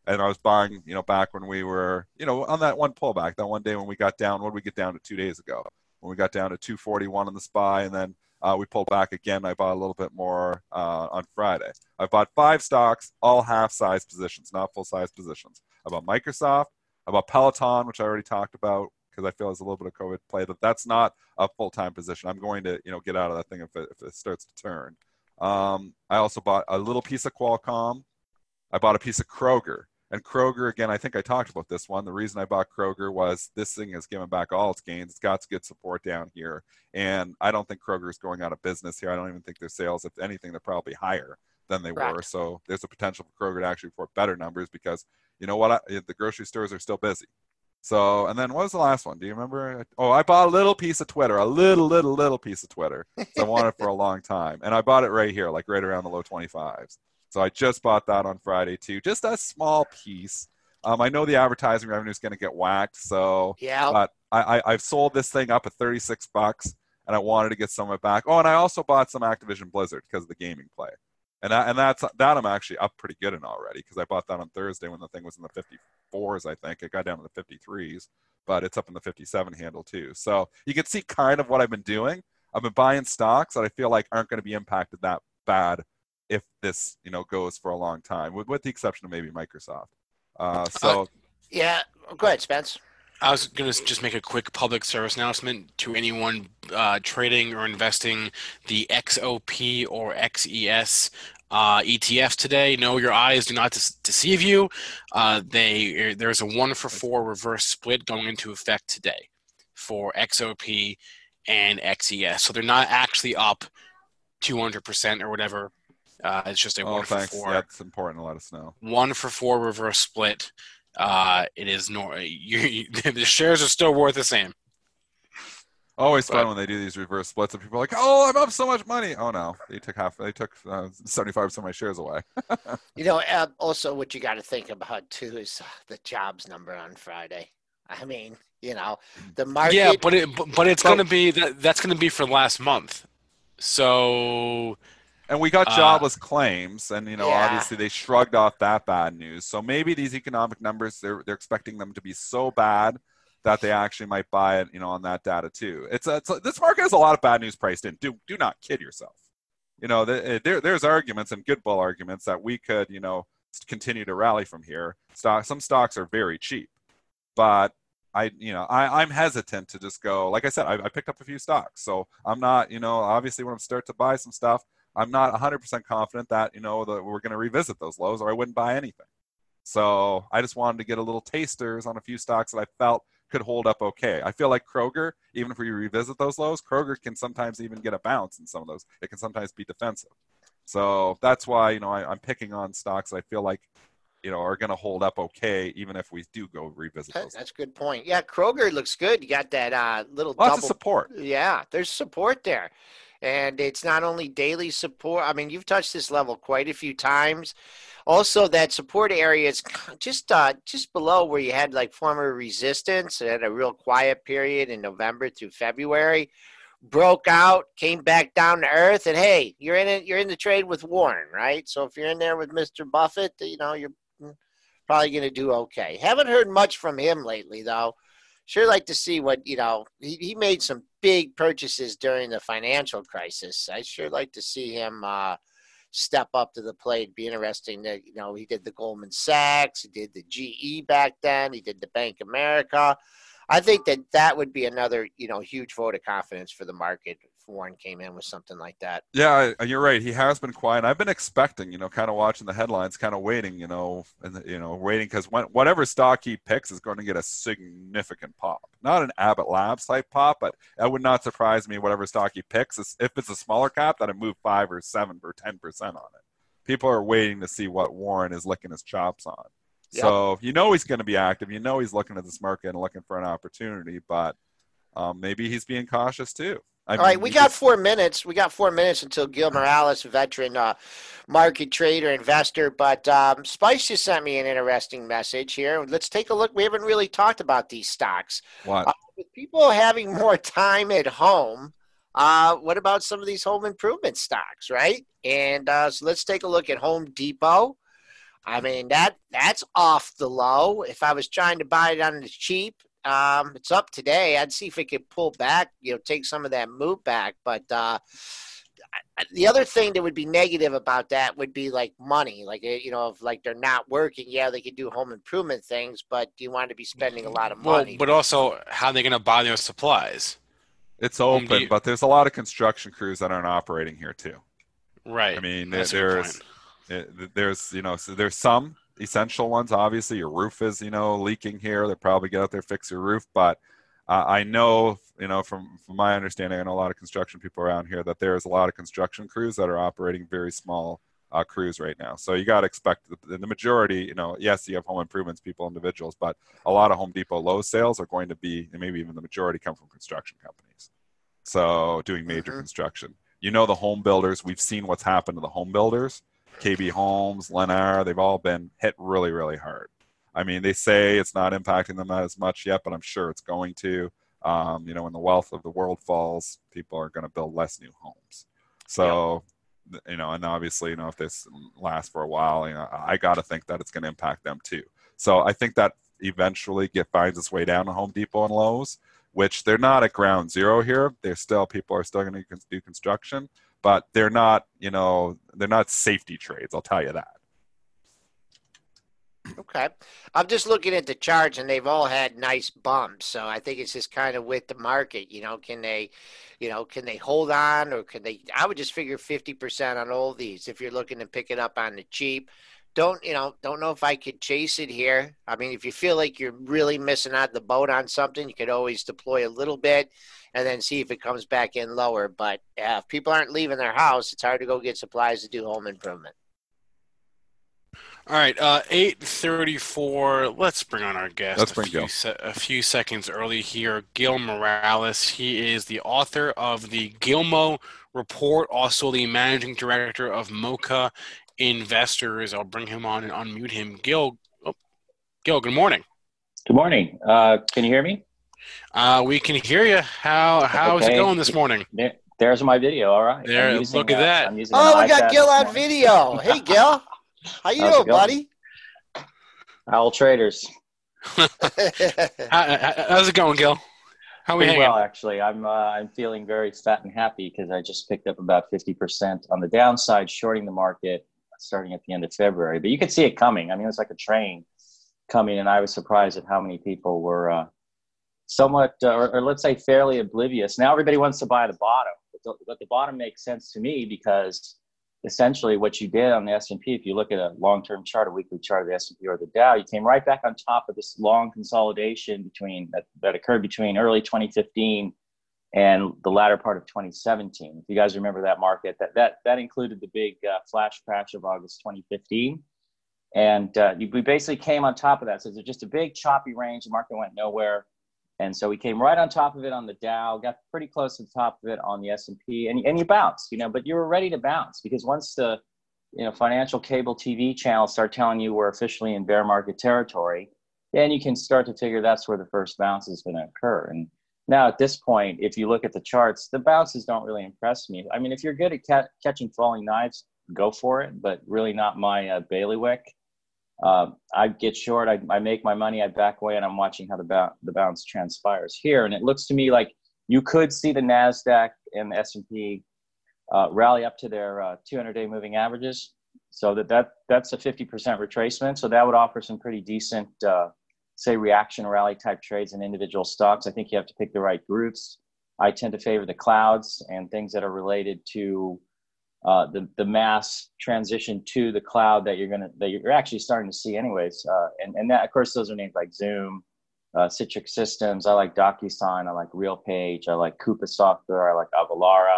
S3: And I was buying, you know, back when we were, you know, on that one pullback, that one day when we got down, what did we get down to two days ago? When we got down to two forty-one on the S P Y, and then uh, we pulled back again. I bought a little bit more uh, on Friday. I bought five stocks, all half-size positions, not full-size positions. I bought Microsoft. I bought Peloton, which I already talked about because I feel there's a little bit of COVID play. But that's not a full-time position. I'm going to, you know, get out of that thing if it, if it starts to turn. Um, I also bought a little piece of Qualcomm. I bought a piece of Kroger. And Kroger, again, I think I talked about this one. The reason I bought Kroger was this thing has given back all its gains. It's got good support down here. And I don't think Kroger is going out of business here. I don't even think their sales, if anything, they're probably higher than they
S2: Right.
S3: were. So there's a potential for Kroger to actually report better numbers because, you know what, I, the grocery stores are still busy. So, and then what was the last one? Do you remember? Oh, I bought a little piece of Twitter, a little, little, little piece of Twitter. So I wanted it for a long time. And I bought it right here, like right around the low twenty-fives. So I just bought that on Friday too. Just a small piece. Um, I know the advertising revenue is going to get whacked. So,
S2: Yeah.
S3: but I, I, I've sold this thing up at thirty-six bucks and I wanted to get some of it back. Oh, and I also bought some Activision Blizzard because of the gaming play. And that, and that's that I'm actually up pretty good in already because I bought that on Thursday when the thing was in the fifty-fours, I think. It got down to the fifty-threes, but it's up in the fifty-seven handle too. So you can see kind of what I've been doing. I've been buying stocks that I feel like aren't going to be impacted that bad if this, you know, goes for a long time, with, with the exception of maybe Microsoft. Uh, so,
S2: Uh, yeah. Go ahead, Spence.
S1: I was going to just make a quick public service announcement to anyone uh, trading or investing the X O P or X E S uh, E T Fs today. No, your eyes do not de- deceive you. Uh, they there's a one for four reverse split going into effect today for X O P and X E S. So they're not actually up two hundred percent or whatever. Uh, it's just a
S3: oh,
S1: one
S3: thanks.
S1: for four.
S3: Yeah, it's important to let us know.
S1: One for four reverse split. Uh, it is no. You, you, the shares are still worth the same.
S3: Always fun
S1: But-
S3: when they do these reverse splits and people are like, "Oh, I'm up so much money." Oh no, they took half. They took uh, seventy-five percent of my shares away.
S2: You know, uh, also what you got to think about too is uh, the jobs number on Friday. I mean, you know, the market.
S1: Yeah, but it but, but it's
S2: But-
S1: going to be that that's going to be for last month. So
S3: And we got
S1: Uh,
S3: jobless claims, and you know,
S2: Yeah.
S3: obviously they shrugged off that bad news. So maybe these economic numbers, they're they're expecting them to be so bad that they actually might buy it, you know, on that data too. It's, a, it's a, this market has a lot of bad news priced in. Do do not kid yourself. You know, the, there there's arguments and good bull arguments that we could, you know, continue to rally from here. Stock, some stocks are very cheap, but I, you know, I, I'm hesitant to just go. Like I said, I, I picked up a few stocks, so I'm not, you know, obviously when I start to buy some stuff, I'm not one hundred percent confident that, you know, that we're going to revisit those lows, or I wouldn't buy anything. So I just wanted to get a little tasters on a few stocks that I felt could hold up okay. I feel like Kroger, even if we revisit those lows, Kroger can sometimes even get a bounce in some of those. It can sometimes be defensive. So that's why, you know, I, I'm picking on stocks I feel like, you know, are going to hold up okay, even if we do go revisit
S2: That-
S3: those.
S2: That's a good point. Yeah, Kroger looks good. You got that uh, little
S3: Lots
S2: double.
S3: of support.
S2: Yeah, there's support there. And it's not only daily support. I mean, you've touched this level quite a few times. Also, that support area is just uh, just below where you had like former resistance. It had a real quiet period in November through February. Broke out, came back down to earth, and hey, you're in it. You're in the trade with Warren, right? So if you're in there with Mister Buffett, you know you're probably going to do okay. Haven't heard much from him lately, though. Sure like to see what, you know, he, he made some big purchases during the financial crisis. I sure like to see him uh, step up to the plate. Be interesting that, you know, he did the Goldman Sachs, he did the G E back then, he did the Bank of America. I think that that would be another, you know, huge vote of confidence for the market if Warren came in with something like that.
S3: Yeah, I- you're right. He has been quiet. I've been expecting, you know, kind of watching the headlines, kind of waiting, you know, and you know, waiting because when whatever stock he picks is going to get a significant pop. Not an Abbott Labs type pop, but that would not surprise me. Whatever stock he picks, is- if it's a smaller cap, that it move five or seven or ten percent on it. People are waiting to see what Warren is licking his chops on.
S2: Yep.
S3: So you know he's going to be active. You know he's looking at this market and looking for an opportunity, but um, maybe he's being cautious too. I
S2: All right,
S3: mean,
S2: we
S3: you
S2: got
S3: just-
S2: four minutes. We got four minutes until Gil Morales, veteran uh, market trader, investor. But um, Spice just sent me an interesting message here. Let's take a look. We haven't really talked about these stocks.
S3: what?
S2: Uh, with people having more time at home, uh, what about some of these home improvement stocks, right? And uh, so let's take a look at Home Depot. I mean, that that's off the low. If I was trying to buy it on the cheap, um, it's up today. I'd see if it could pull back, you know, take some of that move back. But uh, the other thing that would be negative about that would be like money. Like, you know, if like they're not working, yeah, they could do home improvement things, but you want to be spending a lot of
S1: Well,
S2: money.
S1: but also, how are they going to buy their supplies?
S3: It's
S1: Home
S3: open,
S1: Depot-
S3: but there's a lot of construction crews that aren't operating here too.
S1: Right.
S3: I mean,
S1: That's a good
S3: there's
S1: point.
S3: it- there's you know so there's some essential ones. Obviously, your roof is you know leaking here. They'll probably get out there, fix your roof. But uh, I know you know from from my understanding, I know a lot of construction people around here that there's a lot of construction crews that are operating very small uh, crews right now. So you got to expect the, the majority. You know, yes, you have home improvements people, individuals, but a lot of Home Depot Lowe's sales are going to be, and maybe even the majority, come from construction companies. So doing major
S2: Mhm.
S3: construction. You know, the home builders, we've seen what's happened to the home builders. K B Homes, Lennar, they've all been hit really, really hard. I mean, they say it's not impacting them as much yet, but I'm sure it's going to. Um, you know, when the wealth of the world falls, people are going to build less new homes. So, you know, and obviously, you know, if this lasts for a while, you know, I got to think that it's going to impact them too. So I think that eventually get finds its way down to Home Depot and Lowe's, which they're not at ground zero here. They're still, people are still going to do construction, but they're not, you know, they're not safety trades. I'll tell you that.
S2: Okay. I'm just looking at the charts and they've all had nice bumps. So I think it's just kind of with the market, you know, can they, you know, can they hold on or can they, I would just figure fifty percent on all these if you're looking to pick it up on the cheap. Don't, you know, don't know if I could chase it here. I mean, if you feel like you're really missing out the boat on something, you could always deploy a little bit and then see if it comes back in lower. But yeah, if people aren't leaving their house, it's hard to go get supplies to do home improvement.
S1: All right, uh, eight thirty-four. Let's bring on our guest
S3: Let's
S1: a
S3: bring
S1: few
S3: Gil.
S1: se- a few seconds early here. Gil Morales. He is the author of the Gilmo Report, also the managing director of Mocha Investors. I'll bring him on and unmute him. Gil, oh, Gil. Good morning.
S4: Good morning. Uh, can you hear me?
S1: Uh, we can hear you. How how's it
S4: Okay.
S1: going this morning?
S4: There, there's my video. All right.
S1: There,
S4: I'm using,
S1: look at
S4: uh,
S1: that.
S4: I'm using an
S2: Oh, we got
S4: iPad
S2: Gil
S4: this
S2: on
S4: morning.
S2: video. Hey, Gil. How you
S4: How's
S2: doing,
S4: it going?
S2: buddy?
S4: Owl traders.
S1: How, how- how's it going, Gil? How are we
S4: Pretty
S1: hanging?
S4: well, actually. I'm uh, I'm feeling very fat and happy because I just picked up about fifty percent on the downside, shorting the market starting at the end of February. But you could see it coming. I mean, it was like a train coming, and I was surprised at how many people were uh, somewhat, uh, or, or let's say fairly oblivious. Now everybody wants to buy the bottom, but the, but the bottom makes sense to me because essentially what you did on the S and P, if you look at a long-term chart, a weekly chart of the S and P or the Dow, you came right back on top of this long consolidation between that, that occurred between early twenty fifteen and the latter part of twenty seventeen. If you guys remember that market, that that that included the big uh, flash crash of August twenty fifteen. And uh, we basically came on top of that. So it's just a big choppy range. The market went nowhere. And so we came right on top of it on the Dow, got pretty close to the top of it on the S and P, and, and you bounced, you know, but you were ready to bounce because once the, you know, financial cable T V channels start telling you we're officially in bear market territory, then you can start to figure that's where the first bounce is going to occur. And now at this point, if you look at the charts, the bounces don't really impress me. I mean, if you're good at ca- catching falling knives, go for it, but really not my uh, bailiwick. Uh, I get short, I, I make my money, I back away, and I'm watching how the, ba- the bounce transpires here. And it looks to me like you could see the NASDAQ and the S and P uh, rally up to their uh, two hundred day moving averages. So that, that that's a fifty percent retracement. So that would offer some pretty decent, uh, say, reaction rally type trades in individual stocks. I think you have to pick the right groups. I tend to favor the clouds and things that are related to Uh, the the mass transition to the cloud that you're gonna that you're actually starting to see anyways, uh, and and that of course those are names like Zoom, uh, Citrix Systems. I like DocuSign. I like RealPage. I like Coupa Software. I like Avalara.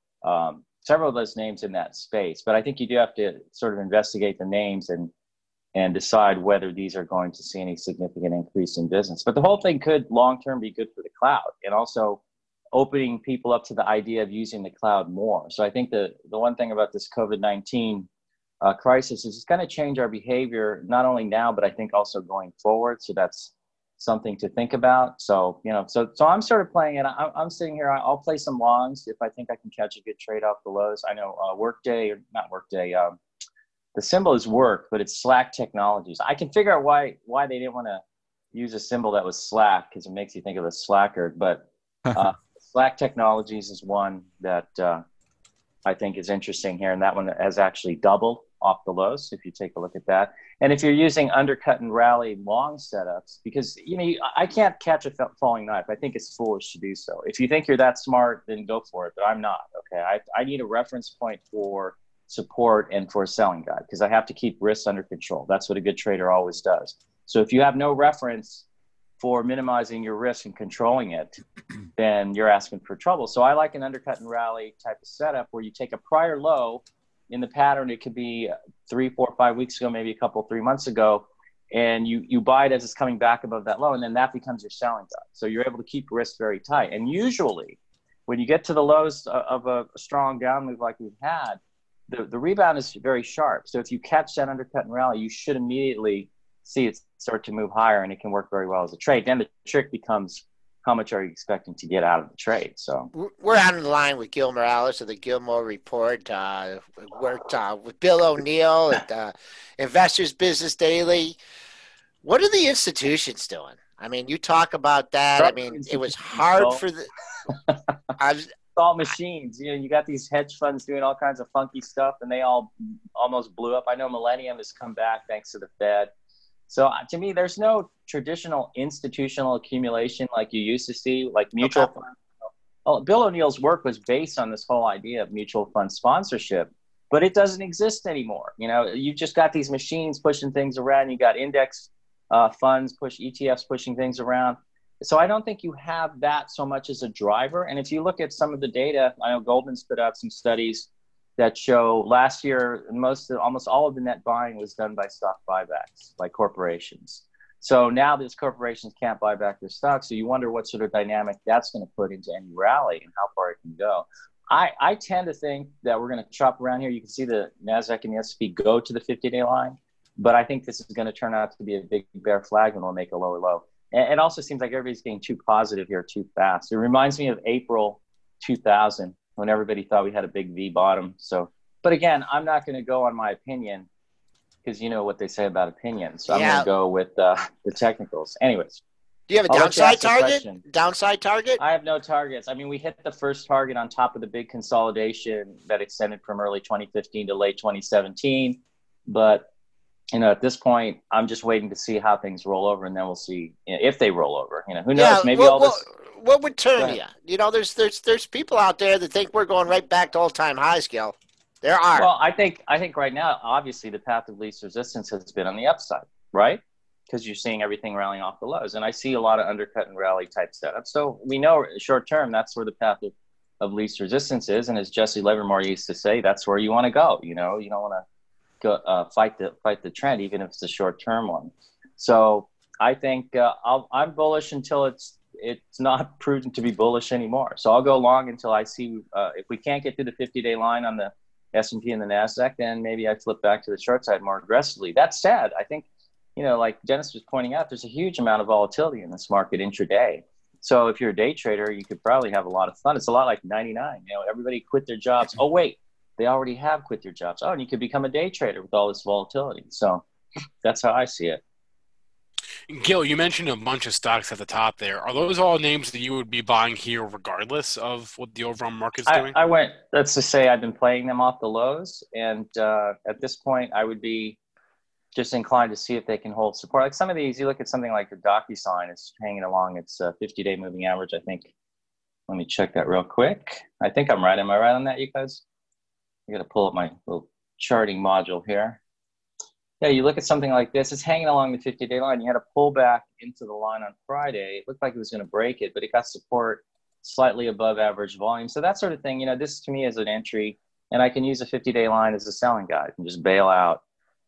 S4: Um, several of those names in that space, but I think you do have to sort of investigate the names and and decide whether these are going to see any significant increase in business. But the whole thing could long term be good for the cloud, and also opening people up to the idea of using the cloud more. So I think the, the one thing about this COVID nineteen uh, crisis is it's going to change our behavior, not only now, but I think also going forward. So that's something to think about. So, you know, so, so I'm sort of playing it. I'm, I'm sitting here, I'll play some longs if I think I can catch a good trade off the lows. I know uh, Workday, or not Workday, um, the symbol is work, but it's Slack Technologies. I can figure out why why they didn't want to use a symbol that was Slack, because it makes you think of a slacker. But uh, Slack Technologies is one that uh, I think is interesting here, and that one has actually doubled off the lows if you take a look at that. And if you're using undercut and rally long setups, because you know I can't catch a falling knife. I think it's foolish to do so. If you think you're that smart, then go for it. But I'm not. Okay, I I need a reference point for support and for a selling guide, because I have to keep risks under control. That's what a good trader always does. So if you have no reference for minimizing your risk and controlling it, then you're asking for trouble. So I like an undercut and rally type of setup where you take a prior low in the pattern. It could be three, four, five weeks ago, maybe a couple, three months ago, and you you buy it as it's coming back above that low, and then that becomes your selling guide. So you're able to keep risk very tight. And usually when you get to the lows of a strong down move like we've had, the, the rebound is very sharp. So if you catch that undercut and rally, you should immediately see it start to move higher, and it can work very well as a trade. Then the trick becomes, how much are you expecting to get out of the trade? So
S2: we're on the line with Gil Morales of the Gilmore Report. Uh, worked uh, with Bill O'Neill at uh, Investors Business Daily. What are the institutions doing? I mean, you talk about that. I mean, it was hard for the. I was,
S4: all machines. You know, you got these hedge funds doing all kinds of funky stuff, and they all almost blew up. I know Millennium has come back thanks to the Fed. So uh, to me, there's no traditional institutional accumulation like you used to see, like mutual
S2: okay.
S4: funds. Well, Bill O'Neill's work was based on this whole idea of mutual fund sponsorship, but it doesn't exist anymore. You know, you've just got these machines pushing things around. You got index uh, funds push E T Fs pushing things around. So I don't think you have that so much as a driver. And if you look at some of the data, I know Goldman's put out some studies that show last year, most of, almost all of the net buying was done by stock buybacks, by corporations. So now these corporations can't buy back their stocks. So you wonder what sort of dynamic that's going to put into any rally and how far it can go. I, I tend to think that we're going to chop around here. You can see the NASDAQ and the S and P go to the fifty-day line, but I think this is going to turn out to be a big bear flag and we'll make a lower low. And it also seems like everybody's getting too positive here too fast. It reminds me of April two thousand when everybody thought we had a big V bottom. So, but again, I'm not going to go on my opinion because you know what they say about opinions. So I'm
S2: yeah.
S4: going to go with uh, the technicals. Anyways.
S2: Do you have a
S4: I'll
S2: downside target? Downside target?
S4: I have no targets. I mean, we hit the first target on top of the big consolidation that extended from early twenty fifteen to late twenty seventeen. But, you know, at this point, I'm just waiting to see how things roll over, and then we'll see if they roll over. You know, who knows?
S2: Yeah,
S4: Maybe
S2: what,
S4: all this.
S2: What, what would turn you? You know, there's there's there's people out there that think we're going right back to all-time highs, Gil. There are.
S4: Well, I think I think right now, obviously, the path of least resistance has been on the upside, right? Because you're seeing everything rallying off the lows. And I see a lot of undercut and rally type setups. So we know short term, that's where the path of, of least resistance is. And as Jesse Livermore used to say, that's where you want to go. You know, you don't want to go uh, fight the fight the trend, even if it's a short term one. So I think uh, I'll, I'm bullish until it's it's not prudent to be bullish anymore. So I'll go long until I see uh, if we can't get to the fifty-day line on the S and P and the NASDAQ, then maybe I flip back to the short side more aggressively. That said, I think, you know, like Dennis was pointing out, there's a huge amount of volatility in this market intraday. So if you're a day trader, you could probably have a lot of fun. It's a lot like ninety-nine. You know, everybody quit their jobs. Oh, wait, they already have quit their jobs. Oh, and you could become a day trader with all this volatility. So that's how I see it.
S1: Gil, you mentioned a bunch of stocks at the top there. Are those all names that you would be buying here regardless of what the overall market's doing?
S4: I, I went, let's just say I've been playing them off the lows. And uh, at this point, I would be just inclined to see if they can hold support. Like some of these, you look at something like the DocuSign, it's hanging along its uh, fifty-day moving average, I think. Let me check that real quick. I think I'm right. Am I right on that, you guys? I got to pull up my little charting module here. Yeah, you look at something like this, it's hanging along the fifty-day line. You had a pullback into the line on Friday. It looked like it was going to break it, but it got support slightly above average volume. So that sort of thing, you know, this to me is an entry, and I can use a fifty-day line as a selling guide and just bail out.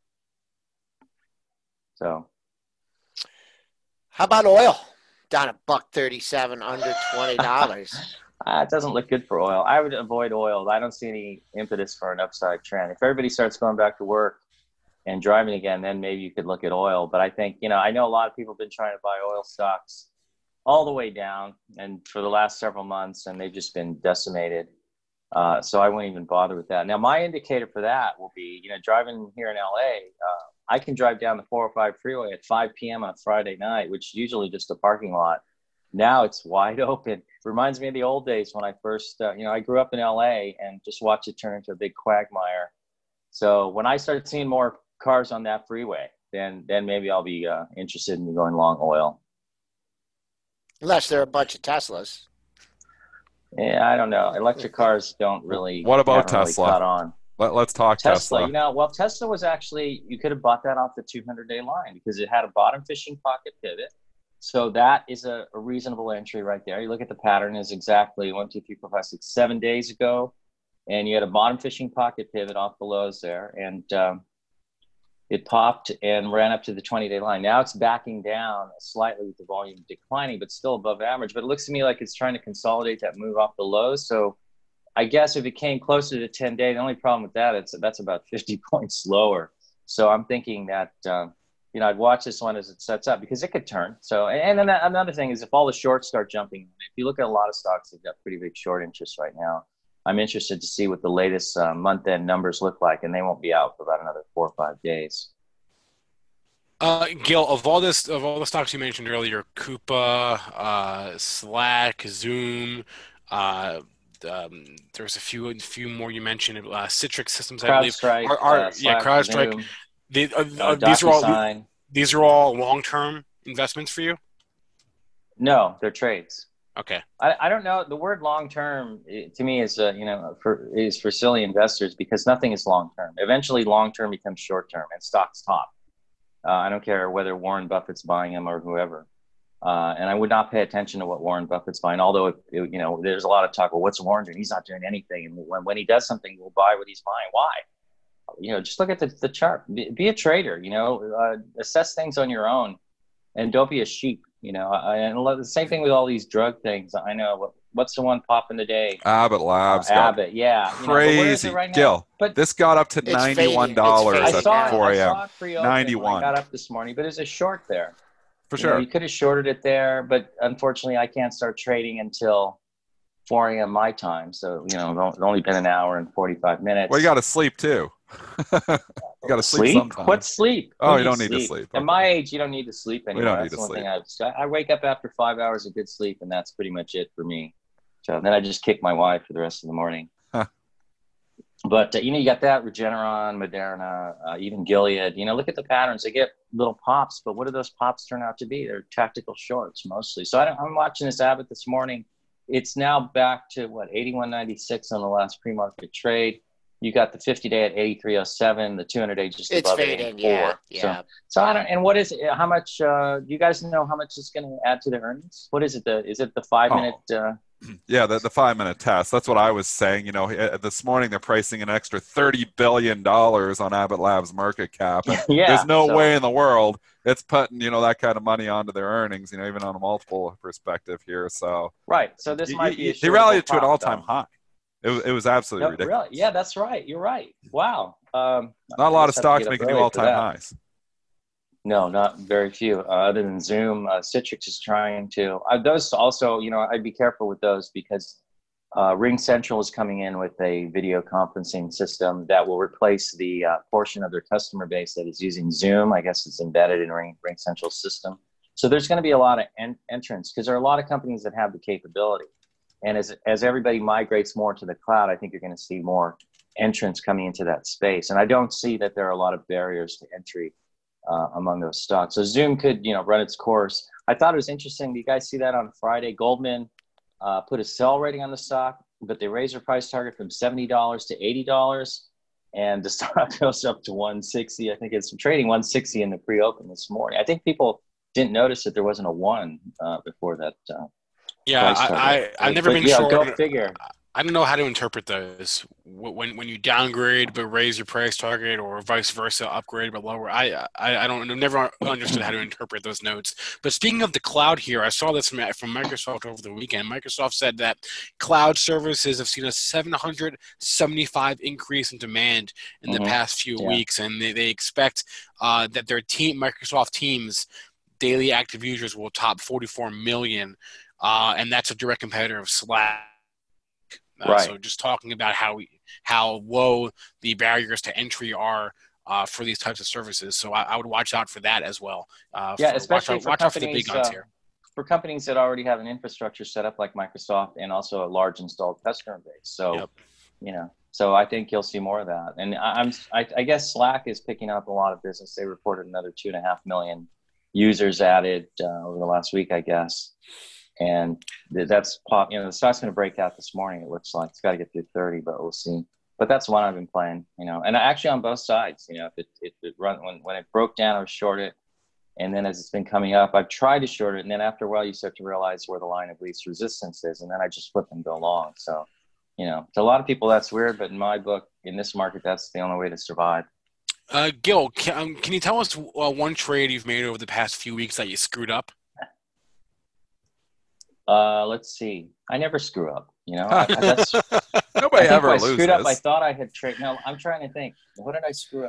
S4: So,
S2: how about oil? Down a buck thirty-seven, under twenty dollars.
S4: uh, it doesn't look good for oil. I would avoid oil. I don't see any impetus for an upside trend. If everybody starts going back to work and driving again, then maybe you could look at oil. But I think, you know, I know a lot of people have been trying to buy oil stocks all the way down and for the last several months, and they've just been decimated. Uh, so I wouldn't even bother with that. Now, my indicator for that will be, you know, driving here in L A, uh, I can drive down the four oh five freeway at five p.m. on a Friday night, which is usually just a parking lot. Now it's wide open. Reminds me of the old days when I first, uh, you know, I grew up in L A and just watched it turn into a big quagmire. So when I started seeing more cars on that freeway, then then maybe I'll be uh, interested in going long oil.
S2: Unless they're a bunch of Teslas.
S4: Yeah, I don't know. Electric cars don't really.
S3: What about
S4: haven't really
S3: Tesla?
S4: caught on.
S3: Let, let's talk
S4: Tesla,
S3: Tesla.
S4: you know, well, Tesla was actually, you could have bought that off the two hundred day line because it had a bottom fishing pocket pivot. So that is a, a reasonable entry right there. You look at the pattern is exactly one, two, three, four, five, six, seven days ago. And you had a bottom fishing pocket pivot off the lows there. And um, it popped and ran up to the twenty day line. Now it's backing down slightly with the volume declining, but still above average. But it looks to me like it's trying to consolidate that move off the lows. So I guess if it came closer to ten day, the only problem with that is that's about fifty points lower. So I'm thinking that, um, you know, I'd watch this one as it sets up because it could turn. So, and then another thing is if all the shorts start jumping, if you look at a lot of stocks, they've got pretty big short interest right now. I'm interested to see what the latest uh, month-end numbers look like, and they won't be out for about another four or five days.
S1: Uh, Gil, of all this, of all the stocks you mentioned earlier, Coupa, uh, Slack, Zoom, uh, um, there's a few, a few more you mentioned. Uh, Citrix Systems, I believe.
S4: CrowdStrike,
S1: Are, are,
S4: uh,
S1: yeah,
S4: Slack,
S1: CrowdStrike.
S4: Zoom,
S1: The, uh,
S4: uh,
S1: uh, these are all
S4: DocuSign.
S1: these are all long-term investments for you.
S4: No, they're trades.
S1: Okay.
S4: I, I don't know. The word long-term to me is, uh, you know, for is for silly investors because nothing is long-term. Eventually, long-term becomes short-term, and stocks top. Uh, I don't care whether Warren Buffett's buying them or whoever. Uh, and I would not pay attention to what Warren Buffett's buying, although, it, it, you know, there's a lot of talk, well, what's Warren doing? He's not doing anything. And when, when he does something, we'll buy what he's buying. Why? You know, just look at the, the chart. Be, be a trader, you know, uh, assess things on your own and don't be a sheep, you know. I, and the same thing with all these drug things. I know, what, what's the one popping today?
S3: Abbott Labs.
S4: Uh, Abbott, yeah.
S3: Crazy.
S4: You know, but where is it right now?
S3: Gil,
S4: but
S3: this got up to ninety-one dollars
S2: fading.
S3: at
S2: It's fading.
S3: four
S4: I
S3: a.m.
S4: saw it pre-open
S3: ninety-one.
S4: when I got up this morning, but there's a short there.
S3: For
S4: You
S3: sure.
S4: know, you could have shorted it there, but unfortunately, I can't start trading until four a.m. my time. So, you know, it's only been an hour and forty-five minutes.
S3: Well, you got to sleep too. you got to sleep,
S4: sleep.
S3: sometime.
S4: What sleep?
S3: Oh,
S4: Who
S3: you don't
S4: needs
S3: need to sleep.
S4: At
S3: Okay.
S4: my age, you don't need to sleep anymore.
S3: don't
S4: That's
S3: need to
S4: one
S3: sleep.
S4: thing I, I wake up after five hours of good sleep, and that's pretty much it for me. So then I just kick my wife for the rest of the morning.
S3: Huh.
S4: But, uh, you know, you got that Regeneron, Moderna, uh, even Gilead. You know, look at the patterns. They get little pops, but what do those pops turn out to be? They're tactical shorts mostly. So I don't, I'm watching this Abbott this morning. It's now back to, what, eighty-one ninety-six on the last pre-market trade. You got the fifty day at eighty-three oh seven, the two hundred day just
S2: It's
S4: above
S2: fading,
S4: eighty-four.
S2: yeah, yeah.
S4: So, so I don't, and what is it, how much, uh, do you guys know how much it's going to add to the earnings? What is it? The, is it the five
S3: Oh.
S4: minute, uh,
S3: Yeah, the, the five minute test. That's what I was saying. You know, uh, this morning they're pricing an extra thirty billion dollars on Abbott Labs market cap. And
S4: yeah.
S3: there's no
S4: so-
S3: way in the world it's putting, you know, that kind of money onto their earnings, you know, even on a multiple perspective here. So,
S4: Right. So this
S3: he,
S4: might be a
S3: he rallied
S4: shortable
S3: to an
S4: pop,
S3: all time
S4: though.
S3: high. It was, it was absolutely
S4: No,
S3: ridiculous.
S4: really? Yeah, that's right. You're right. Wow. Um,
S3: Not a
S4: I
S3: lot of
S4: guess I have to
S3: stocks
S4: get up
S3: making
S4: early
S3: new
S4: for
S3: all time
S4: that.
S3: highs.
S4: No, not very few. Uh, other than Zoom, uh, Citrix is trying to. Uh, those also, you know, I'd be careful with those because uh, Ring Central is coming in with a video conferencing system that will replace the uh, portion of their customer base that is using Zoom. I guess it's embedded in Ring, Ring Central's system. So there's going to be a lot of en- entrants because there are a lot of companies that have the capability. And as as everybody migrates more to the cloud, I think you're going to see more entrants coming into that space. And I don't see that there are a lot of barriers to entry uh, among those stocks. So Zoom could, you know, run its course. I thought it was interesting. Do you guys see that on Friday? Goldman uh, put a sell rating on the stock, but they raised their price target from seventy dollars to eighty dollars. And the stock goes up to one sixty. I think it's trading one sixty in the pre-open this morning. I think people didn't notice that there wasn't a one uh, before that. Uh,
S1: Yeah,
S4: price
S1: I,
S4: target.
S1: I I've never
S4: But
S1: been
S4: yeah,
S1: short.
S4: Go figure.
S1: I don't know how to interpret those. When when you downgrade but raise your price target, or vice versa, upgrade but lower. I I, I don't never understood how to interpret those notes. But speaking of the cloud here, I saw this from from Microsoft over the weekend. Microsoft said that cloud services have seen a seven hundred seventy-five increase in demand in
S4: Mhm.
S1: the past few
S4: Yeah.
S1: weeks, and they, they expect uh, that their team Microsoft Teams daily active users will top forty-four million, uh, and that's a direct competitor of Slack. Uh,
S4: Right.
S1: So just talking about how we, how low the barriers to entry are uh, for these types of services. So I, I would watch out for that as well. Uh,
S4: Yeah,
S1: for,
S4: especially
S1: watch out,
S4: for
S1: watch out for the big
S4: companies
S1: guns
S4: uh,
S1: here.
S4: for companies that already have an infrastructure set up like Microsoft and also a large installed customer base. So,
S1: Yep.
S4: you know, so I think you'll see more of that. And I, I'm, I, I guess Slack is picking up a lot of business. They reported another two and a half million users added uh, over the last week, I guess. And that's pop. You know, the stock's going to break out this morning. It looks like it's got to get through thirty, but we'll see. But that's one I've been playing. You know, and actually on both sides. You know, if it, it, it run when when it broke down, I was short it. And then as it's been coming up, I've tried to short it. And then after a while, you start to realize where the line of least resistance is. And then I just flip and go long. So, you know, to a lot of people, that's weird. But in my book, in this market, that's the only way to survive.
S1: Uh, Gil, can, um, can you tell us uh, one trade you've made over the past few weeks that you screwed up?
S4: Uh, let's see. I never screw up. You know, I, I, that's,
S3: Nobody
S4: I think
S3: ever
S4: when I
S3: loses.
S4: screwed up, I thought I had trade. No, I'm trying to think. What did I screw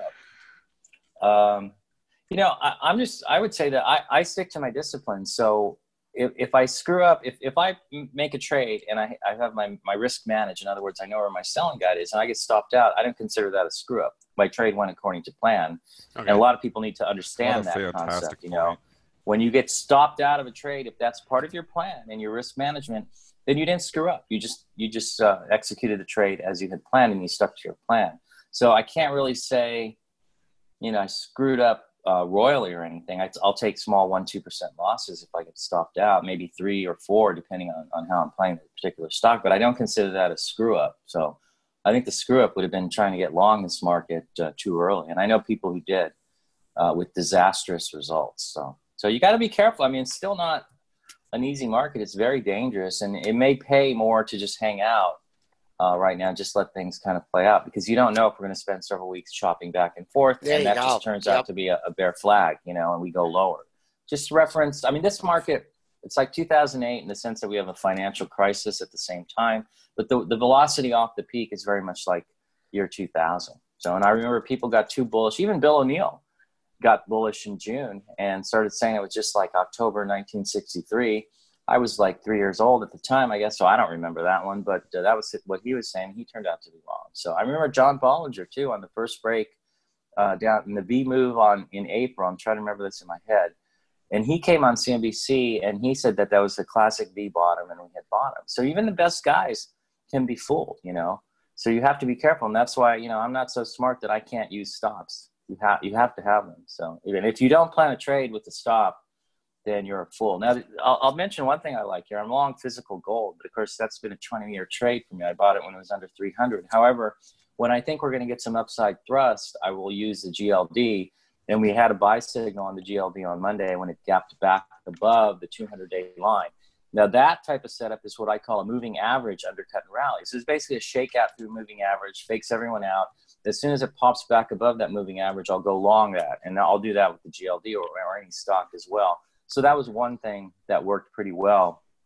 S4: up? Um, You know, I, I'm just, I would say that I, I stick to my discipline. So if, if I screw up, if, if I make a trade and I, I have my, my risk managed, in other words, I know where my selling guide is and I get stopped out, I don't consider that a screw up. My trade went according to plan.
S1: Okay.
S4: And a lot of people need to understand that concept. You know,
S3: point.
S4: when you get stopped out of a trade, if that's part of your plan and your risk management, then you didn't screw up. You just, you just uh, executed the trade as you had planned and you stuck to your plan. So I can't really say, you know, I screwed up Uh, royally or anything. I, I'll take small one, two percent losses if I get stopped out, maybe three or four, depending on, on how I'm playing the particular stock. But I don't consider that a screw up. So I think the screw up would have been trying to get long this market uh, too early. And I know people who did uh, with disastrous results. So, so you got to be careful. I mean, it's still not an easy market. It's very dangerous, and it may pay more to just hang out Uh, right now, just let things kind of play out, because you don't know if we're going to spend several weeks chopping back and forth,
S2: There
S4: and
S2: you
S4: that
S2: go.
S4: just turns
S2: Yep.
S4: out to be a, a bear flag, you know, and we go lower. Just reference, I mean, this market, it's like two thousand eight in the sense that we have a financial crisis at the same time, but the, the velocity off the peak is very much like year two thousand. So, and I remember people got too bullish. Even Bill O'Neill got bullish in June and started saying it was just like October nineteen sixty-three. I was like three years old at the time, I guess, so I don't remember that one, but uh, that was what he was saying. He turned out to be wrong. So I remember John Bollinger, too, on the first break uh, down in the V move on in April. I'm trying to remember this in my head. And he came on C N B C, and he said that that was the classic V bottom, and we had bottom. So even the best guys can be fooled, you know. So you have to be careful, and that's why, you know, I'm not so smart that I can't use stops. You have you have to have them. So even if you don't plan a trade with the stop, then you're a fool. Now, I'll, I'll mention one thing I like here. I'm long physical gold, but of course, that's been a twenty-year trade for me. I bought it when it was under three hundred. However, when I think we're going to get some upside thrust, I will use the G L D. And we had a buy signal on the G L D on Monday when it gapped back above the two hundred day line. Now, that type of setup is what I call a moving average undercut and rally. So it's basically a shakeout through moving average, fakes everyone out. As soon as it pops back above that moving average, I'll go long that. And I'll do that with the G L D or, or any stock as well. So that was one thing that worked pretty well.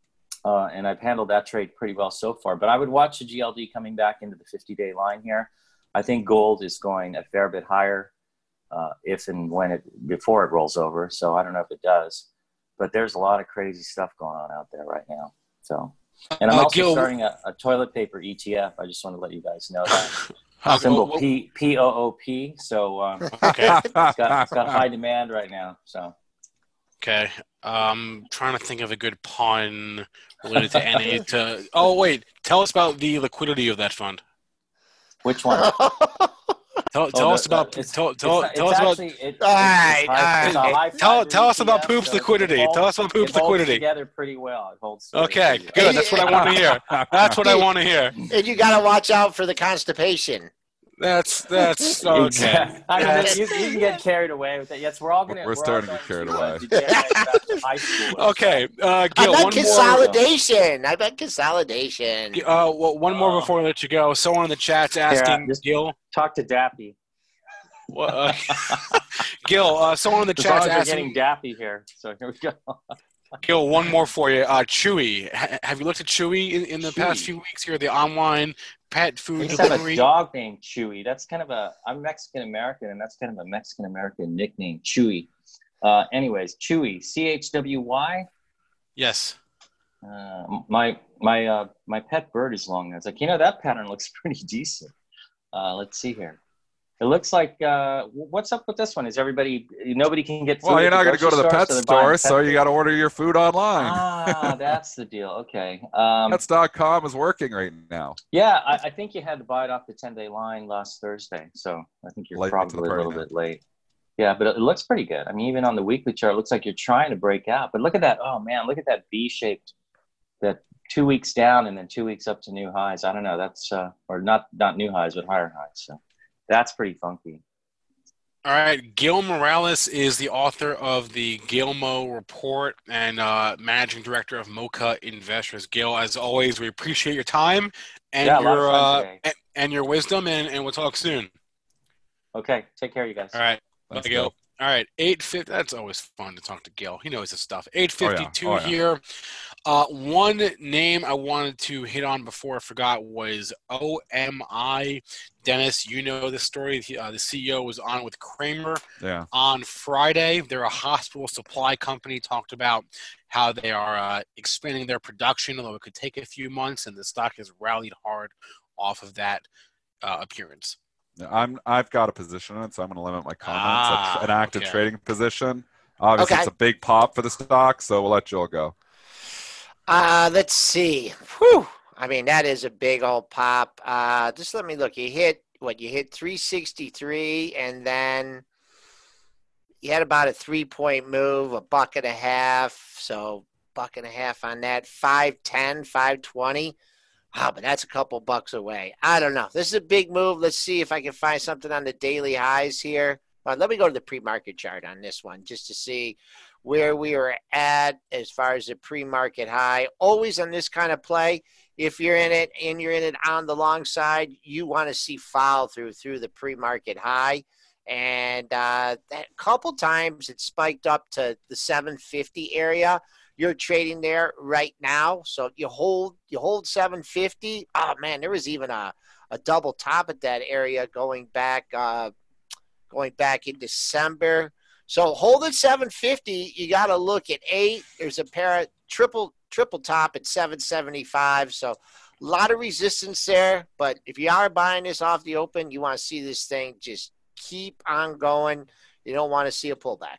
S4: Uh, and I've handled that trade pretty well so far. But I would watch the G L D coming back into the fifty day line here. I think gold is going a fair bit higher uh, if and when it, before it rolls over. So I don't know if it does. But there's a lot of crazy stuff going on out there right now. So, and I'm
S1: Uh,
S4: also
S1: Gil,
S4: starting a, a toilet paper E T F. I just want to let you guys know that.
S1: How-
S4: Symbol
S1: what-
S4: P P O O P. So um,
S1: Okay.
S4: it's, got, it's got high demand right now. So.
S1: Okay. Um, trying to think of a good pun related to N A. To oh wait, tell us about the liquidity of that fund.
S4: Which one?
S1: Tell, tell
S4: Oh,
S1: us
S4: the-
S1: about
S4: the- it's-
S1: tell,
S4: it's
S1: tell,
S4: not-
S1: tell
S4: it's
S1: us about
S4: actually- it-
S2: All
S4: it's-
S2: right,
S4: it's high- it's a
S2: all right.
S4: high
S1: tell
S4: fiber
S1: tell us about
S4: E T F,
S1: Poop's
S4: so it
S1: liquidity.
S4: holds-
S1: Tell us about Poop's
S4: it holds
S1: liquidity.
S4: together pretty well. It holds together
S1: Okay,
S4: pretty well.
S1: good. That's what I want to hear. That's what I want to hear.
S2: And you got to watch out for the constipation.
S1: That's that's okay.
S4: Exactly. I mean,
S1: That's-
S4: you, you can get carried away with it. Yes, we're all gonna.
S3: We're
S4: all
S3: starting to
S4: going
S3: get carried
S4: uh,
S3: away.
S4: degenerate back to high school.
S1: Okay, uh,
S2: I
S1: Gil,
S2: bet
S1: one more.
S2: consolidation. I bet consolidation.
S1: Uh, well, one more
S4: Oh.
S1: before I let you go. Someone in the chat's
S4: Here,
S1: asking
S4: just-
S1: Gil.
S4: Talk to Dappy.
S1: What, uh, Gil, uh, someone in the
S4: As long
S1: chat's
S4: as we're
S1: asking
S4: getting Dappy here. So here we go.
S1: Gil. One more for you. Uh, Chewy. Ha- have you looked at Chewy in, in the past
S4: Chewy.
S1: few weeks here? The online pet
S4: I
S1: food
S4: used to have a
S1: delivery.
S4: dog named Chewy. That's kind of a. I'm Mexican American, and that's kind of a Mexican American nickname, Chewy. Uh, anyways, Chewy, C H W Y.
S1: Yes.
S4: Uh, my My uh, my pet bird is long. I was like, you know, that pattern looks pretty decent. Uh, let's see here. It looks like uh, what's up with this one? Is everybody nobody can get food?
S3: Well, you're not going to go to the pet
S4: so
S3: store, so you got to order your food online.
S4: Ah, that's the deal. Okay. Um,
S3: Pets dot com is working right now.
S4: Yeah, I, I think you had to buy it off the ten-day line last Thursday, so I think you're
S3: Late
S4: probably a little
S3: now.
S4: bit late. Yeah, but it looks pretty good. I mean, even on the weekly chart, it looks like you're trying to break out. But look at that. Oh, man, look at that V-shaped, that two weeks down and then two weeks up to new highs. I don't know. That's, uh, or not not new highs, but higher highs. So that's pretty funky.
S1: All right. Gil Morales is the author of the Gilmo Report and uh, managing director of Mocha Investors. Gil, as always, we appreciate your time and
S4: Yeah, a lot of
S1: your
S4: fun
S1: uh,
S4: today.
S1: and, and your wisdom, and, and we'll talk soon.
S4: Okay, take care, you guys.
S1: All right.
S3: Thanks,
S1: Bye, Gil.
S3: Gil.
S1: All right, eight fifty. That's always fun to talk to Gil. He knows his stuff. eight fifty-two
S3: Oh, yeah. Oh, yeah.
S1: here. Uh, one name I wanted to hit on before I forgot was O M I. Dennis, you know the story. Uh, the C E O was on with Kramer
S3: Yeah.
S1: on Friday. They're a hospital supply company. Talked about how they are uh, expanding their production, although it could take a few months, and the stock has rallied hard off of that uh, appearance.
S3: I'm I've got a position in it, so I'm going to limit my comments.
S1: Ah,
S3: It's an active
S1: okay.
S3: trading position. Obviously,
S2: Okay.
S3: it's a big pop for the stock, so we'll let Joel go.
S2: Uh, let's see. Whew. I mean, that is a big old pop. Uh, just let me look. You hit what? You hit three sixty-three, and then you had about a three-point move, a buck and a half. So buck and a half on that. five ten, five twenty. Wow, but that's a couple bucks away. I don't know. This is a big move. Let's see if I can find something on the daily highs here. Uh, let me go to the pre-market chart on this one just to see where we are at as far as the pre-market high. Always on this kind of play, if you're in it and you're in it on the long side, you want to see follow through through the pre-market high. And uh, that couple times it spiked up to the seven fifty area. You're trading there right now, so you hold you hold seven fifty. Oh man, there was even a, a double top at that area going back uh, going back in December. So hold at seven fifty. You got to look at eight. There's a pair of triple triple top at seven seventy-five. So a lot of resistance there. But if you are buying this off the open, you want to see this thing just keep on going. You don't want to see a pullback.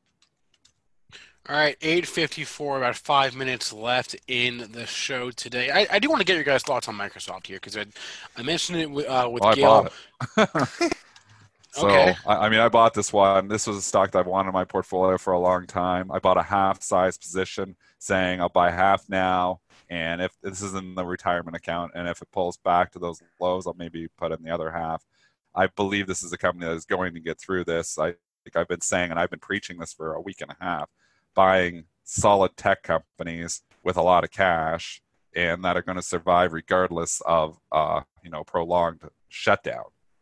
S1: All right, eight fifty-four, about five minutes left in the show today. I, I do want to get your guys' thoughts on Microsoft here because I, I mentioned it with, uh, with
S3: Well, I
S1: Gil.
S3: bought it. So,
S1: Okay.
S3: I, I mean, I bought this one. This was a stock that I've wanted in my portfolio for a long time. I bought a half size position saying I'll buy half now. And if this is in the retirement account, and if it pulls back to those lows, I'll maybe put in the other half. I believe this is a company that is going to get through this. I think I've been saying, and I've been preaching this for a week and a half, buying solid tech companies with a lot of cash and that are going to survive regardless of, uh, you know, prolonged shutdown.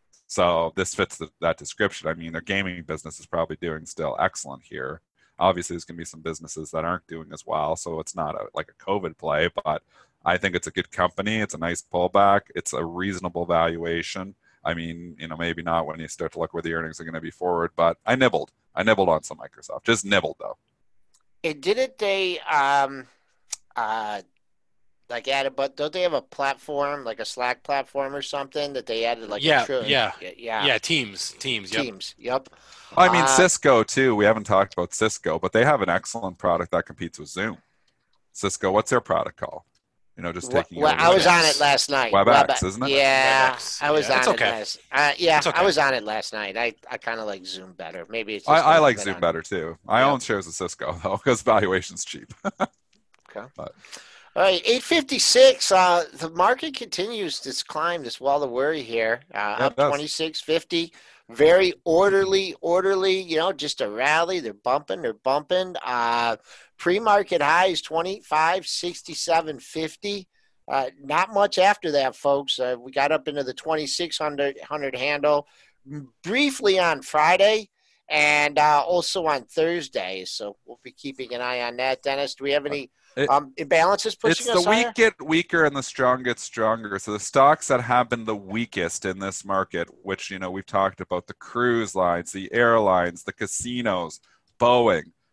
S3: So this fits the, that description. I mean, their gaming business is probably doing still excellent here. Obviously, there's going to be some businesses that aren't doing as well, so it's not a, like a COVID play, but I think it's a good company. It's a nice pullback. It's a reasonable valuation. I mean, you know, maybe not when you start to look where the earnings are going to be forward, but I nibbled. I nibbled on some Microsoft. Just nibbled, though.
S2: And didn't they um uh like added, but don't they have a platform like a Slack platform or something that they added like
S1: Yeah,
S2: a trillion?
S1: yeah.
S2: yeah
S1: Yeah, Teams. Teams, yep.
S2: Teams yep.
S3: I mean,
S2: Uh,
S3: Cisco, too. We haven't talked about Cisco, but they have an excellent product that competes with Zoom. Cisco, what's their product called? You know, just
S2: Well,
S3: taking
S2: well,
S3: over
S2: I was
S3: the-
S2: on it last night.
S3: WebEx,
S2: Web-
S3: isn't it?
S2: Yeah,
S1: WebEx.
S2: I was
S1: Yeah,
S2: on
S1: it's
S2: it
S1: okay.
S2: last. Uh, yeah,
S1: It's okay.
S2: I was on it last night. I, I kind of like Zoom better. Maybe it's.
S3: I,
S2: Just
S3: I
S2: that
S3: like
S2: I've been
S3: Zoom
S2: on-
S3: better, too. I
S2: Yep.
S3: own shares of Cisco, though, because valuation's cheap.
S2: Okay.
S3: But-
S2: All right, eight fifty-six. Uh, the market continues this climb, this wall of worry here. Uh,
S3: Yeah,
S2: up
S3: it does.
S2: twenty-six fifty. Very orderly, orderly. You know, just a rally. They're bumping. They're bumping. Uh, pre-market high is twenty-five sixty-seven fifty. Uh, not much after that, folks. Uh, we got up into the twenty-six hundred handle briefly on Friday and uh, also on Thursday. So we'll be keeping an eye on that. Dennis, do we have any
S3: It-
S2: um, imbalances pushing
S3: It's
S2: us
S3: the
S2: higher?
S3: weak get weaker and the strong get stronger. So the stocks that have been the weakest in this market, which, you know, we've talked about the cruise lines, the airlines, the casinos, Boeing,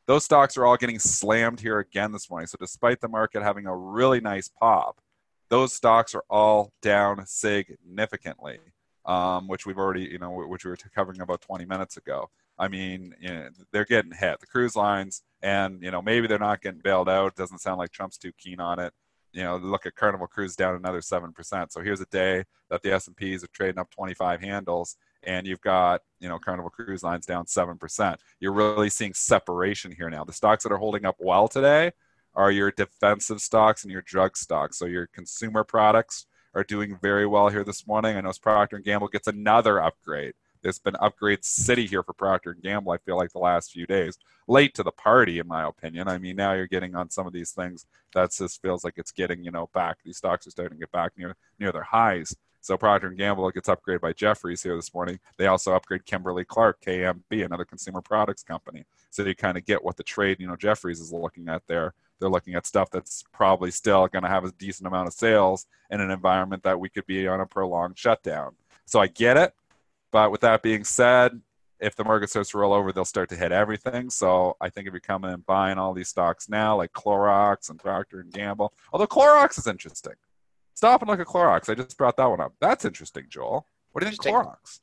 S3: those stocks are all getting slammed here again this morning. So despite the market having a really nice pop, those stocks are all down significantly, um, which we've already, you know, which we were covering about twenty minutes ago. I mean, you know, they're getting hit. The cruise lines, and, you know, maybe they're not getting bailed out. Doesn't sound like Trump's too keen on it. You know, look at Carnival Cruise down another seven percent. So here's a day that the S and Ps are trading up twenty-five handles, and you've got, you know, Carnival Cruise Lines down seven percent. You're really seeing separation here now. The stocks that are holding up well today are your defensive stocks and your drug stocks. So your consumer products are doing very well here this morning. I know Procter and Gamble gets another upgrade. There's been upgrade city here for Procter and Gamble, I feel like, the last few days. Late to the party, in my opinion. I mean, now you're getting on some of these things that just feels like it's getting, you know, back. These stocks are starting to get back near near their highs. So Procter and Gamble gets upgraded by Jefferies here this morning. They also upgrade Kimberly-Clark, K M B, another consumer products company. So you kind of get what the trade, you know, Jefferies is looking at there. They're looking at stuff that's probably still going to have a decent amount of sales in an environment that we could be on a prolonged shutdown. So I get it. But with that being said, if the market starts to roll over, they'll start to hit everything. So I think if you're coming and buying all these stocks now, like Clorox and Procter and Gamble, although Clorox is interesting. Stop and look at Clorox. I just brought that one up. That's interesting, Joel. What do you think of Clorox?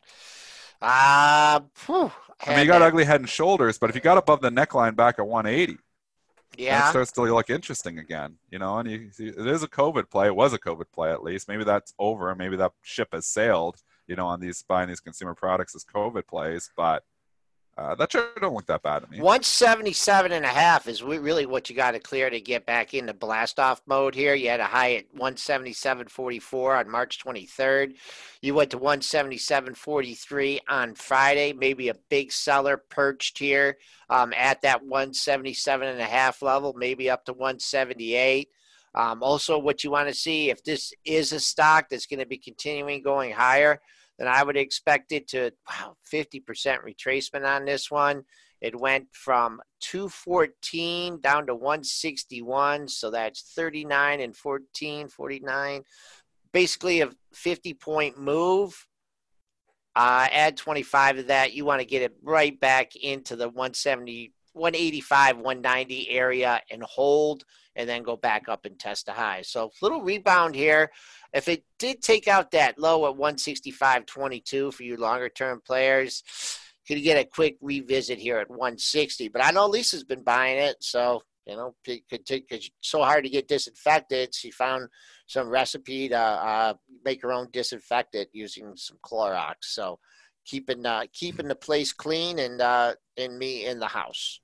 S2: Uh, whew,
S3: I mean, you got ugly head and shoulders, but if you got above the neckline back at one eighty,
S2: yeah,
S3: then it starts to look interesting again. You know, and you, it is a COVID play. It was a COVID play at least. Maybe that's over. Maybe that ship has sailed, you know, on these buying these consumer products as COVID plays, but uh, that sure don't look that bad to me.
S2: one seventy-seven and a half is really what you got to clear to get back into blast off mode here. You had a high at one seventy-seven forty-four on March twenty-third. You went to one seventy-seven forty-three on Friday. Maybe a big seller perched here um, at that one seventy-seven and a half level, maybe up to one seventy-eight. Um, also, what you want to see, if this is a stock that's going to be continuing going higher, then I would expect it to, wow, fifty percent retracement on this one. It went from two fourteen down to one sixty-one, so that's thirty-nine and fourteen, forty-nine. Basically a fifty-point move. Uh, add twenty-five of that. You want to get it right back into the one seventy, one eighty-five, one ninety area and hold, and then go back up and test the high. So little rebound here. If it did take out that low at one sixty-five twenty-two for you longer-term players, could get a quick revisit here at one sixty. But I know Lisa's been buying it, so, you know, it could take, it's so hard to get disinfected. She found some recipe to uh, make her own disinfectant using some Clorox. So keeping uh, keeping the place clean and uh, and me in the house.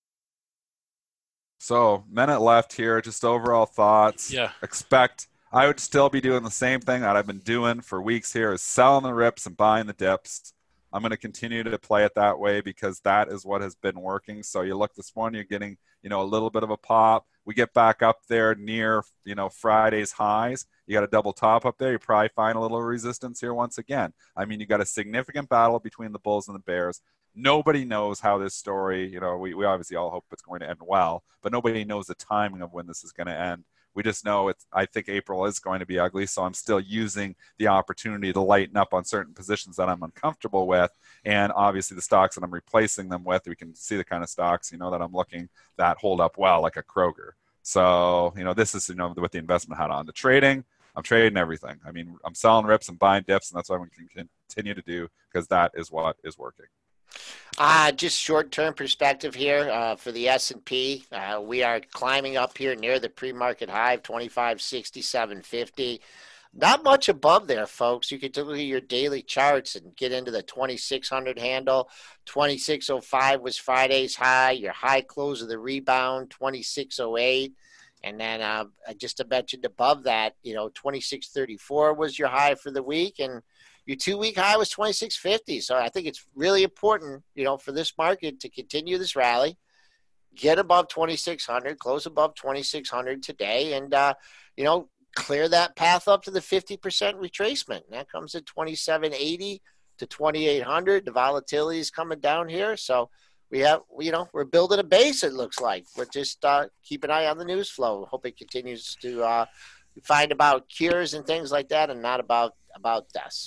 S3: So minute left here. Just overall thoughts.
S1: Yeah.
S3: Expect. I would still be doing the same thing that I've been doing for weeks here, is selling the rips and buying the dips. I'm going to continue to play it that way because that is what has been working. So you look this morning, you're getting, you know, a little bit of a pop. We get back up there near, you know, Friday's highs. You got a double top up there. You probably find a little resistance here once again. I mean, you got a significant battle between the Bulls and the Bears. Nobody knows how this story, you know, we, we obviously all hope it's going to end well, but nobody knows the timing of when this is going to end. We just know it's, I think April is going to be ugly, so I'm still using the opportunity to lighten up on certain positions that I'm uncomfortable with. And obviously the stocks that I'm replacing them with, we can see the kind of stocks, you know, that I'm looking that hold up well, like a Kroger. So, you know, this is, you know, with the investment hat on. The trading, I'm trading everything. I mean, I'm selling rips and buying dips, and that's what I'm going to continue to do because that is what is working.
S2: Uh, just short-term perspective here uh, for the S and P. Uh, we are climbing up here near the pre-market high of twenty-five sixty-seven fifty. Not much above there, folks. You could look at your daily charts and get into the twenty-six hundred handle. twenty-six oh five was Friday's high. Your high close of the rebound, twenty-six oh eight. And then uh, I just mentioned above that, you know, twenty-six thirty-four was your high for the week. And your two-week high was twenty-six fifty. So I think it's really important, you know, for this market to continue this rally, get above twenty-six hundred, close above twenty-six hundred today, and, uh, you know, clear that path up to the fifty percent retracement. And that comes at twenty-seven eighty to twenty-eight hundred. The volatility is coming down here. So we have, you know, we're building a base, it looks like. We're just uh, keep an eye on the news flow. Hope it continues to uh, find about cures and things like that and not about, about deaths.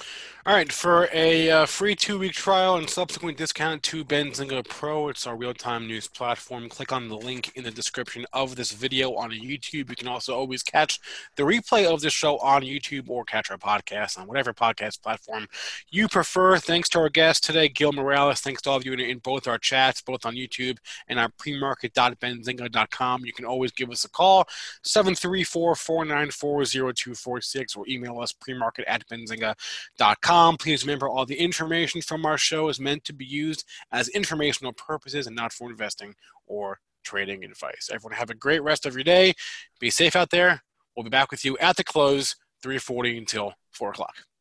S1: All right, for a uh, free two-week trial and subsequent discount to Benzinga Pro, it's our real-time news platform. Click on the link in the description of this video on YouTube. You can also always catch the replay of the show on YouTube or catch our podcast on whatever podcast platform you prefer. Thanks to our guest today, Gil Morales. Thanks to all of you in, in both our chats, both on YouTube and our premarket dot benzinga dot com. You can always give us a call, seven three four, four nine four, zero two four six, or email us premarket at benzinga dot com. Please remember, all the information from our show is meant to be used as informational purposes and not for investing or trading advice. Everyone have a great rest of your day. Be safe out there. We'll be back with you at the close, three forty until four o'clock.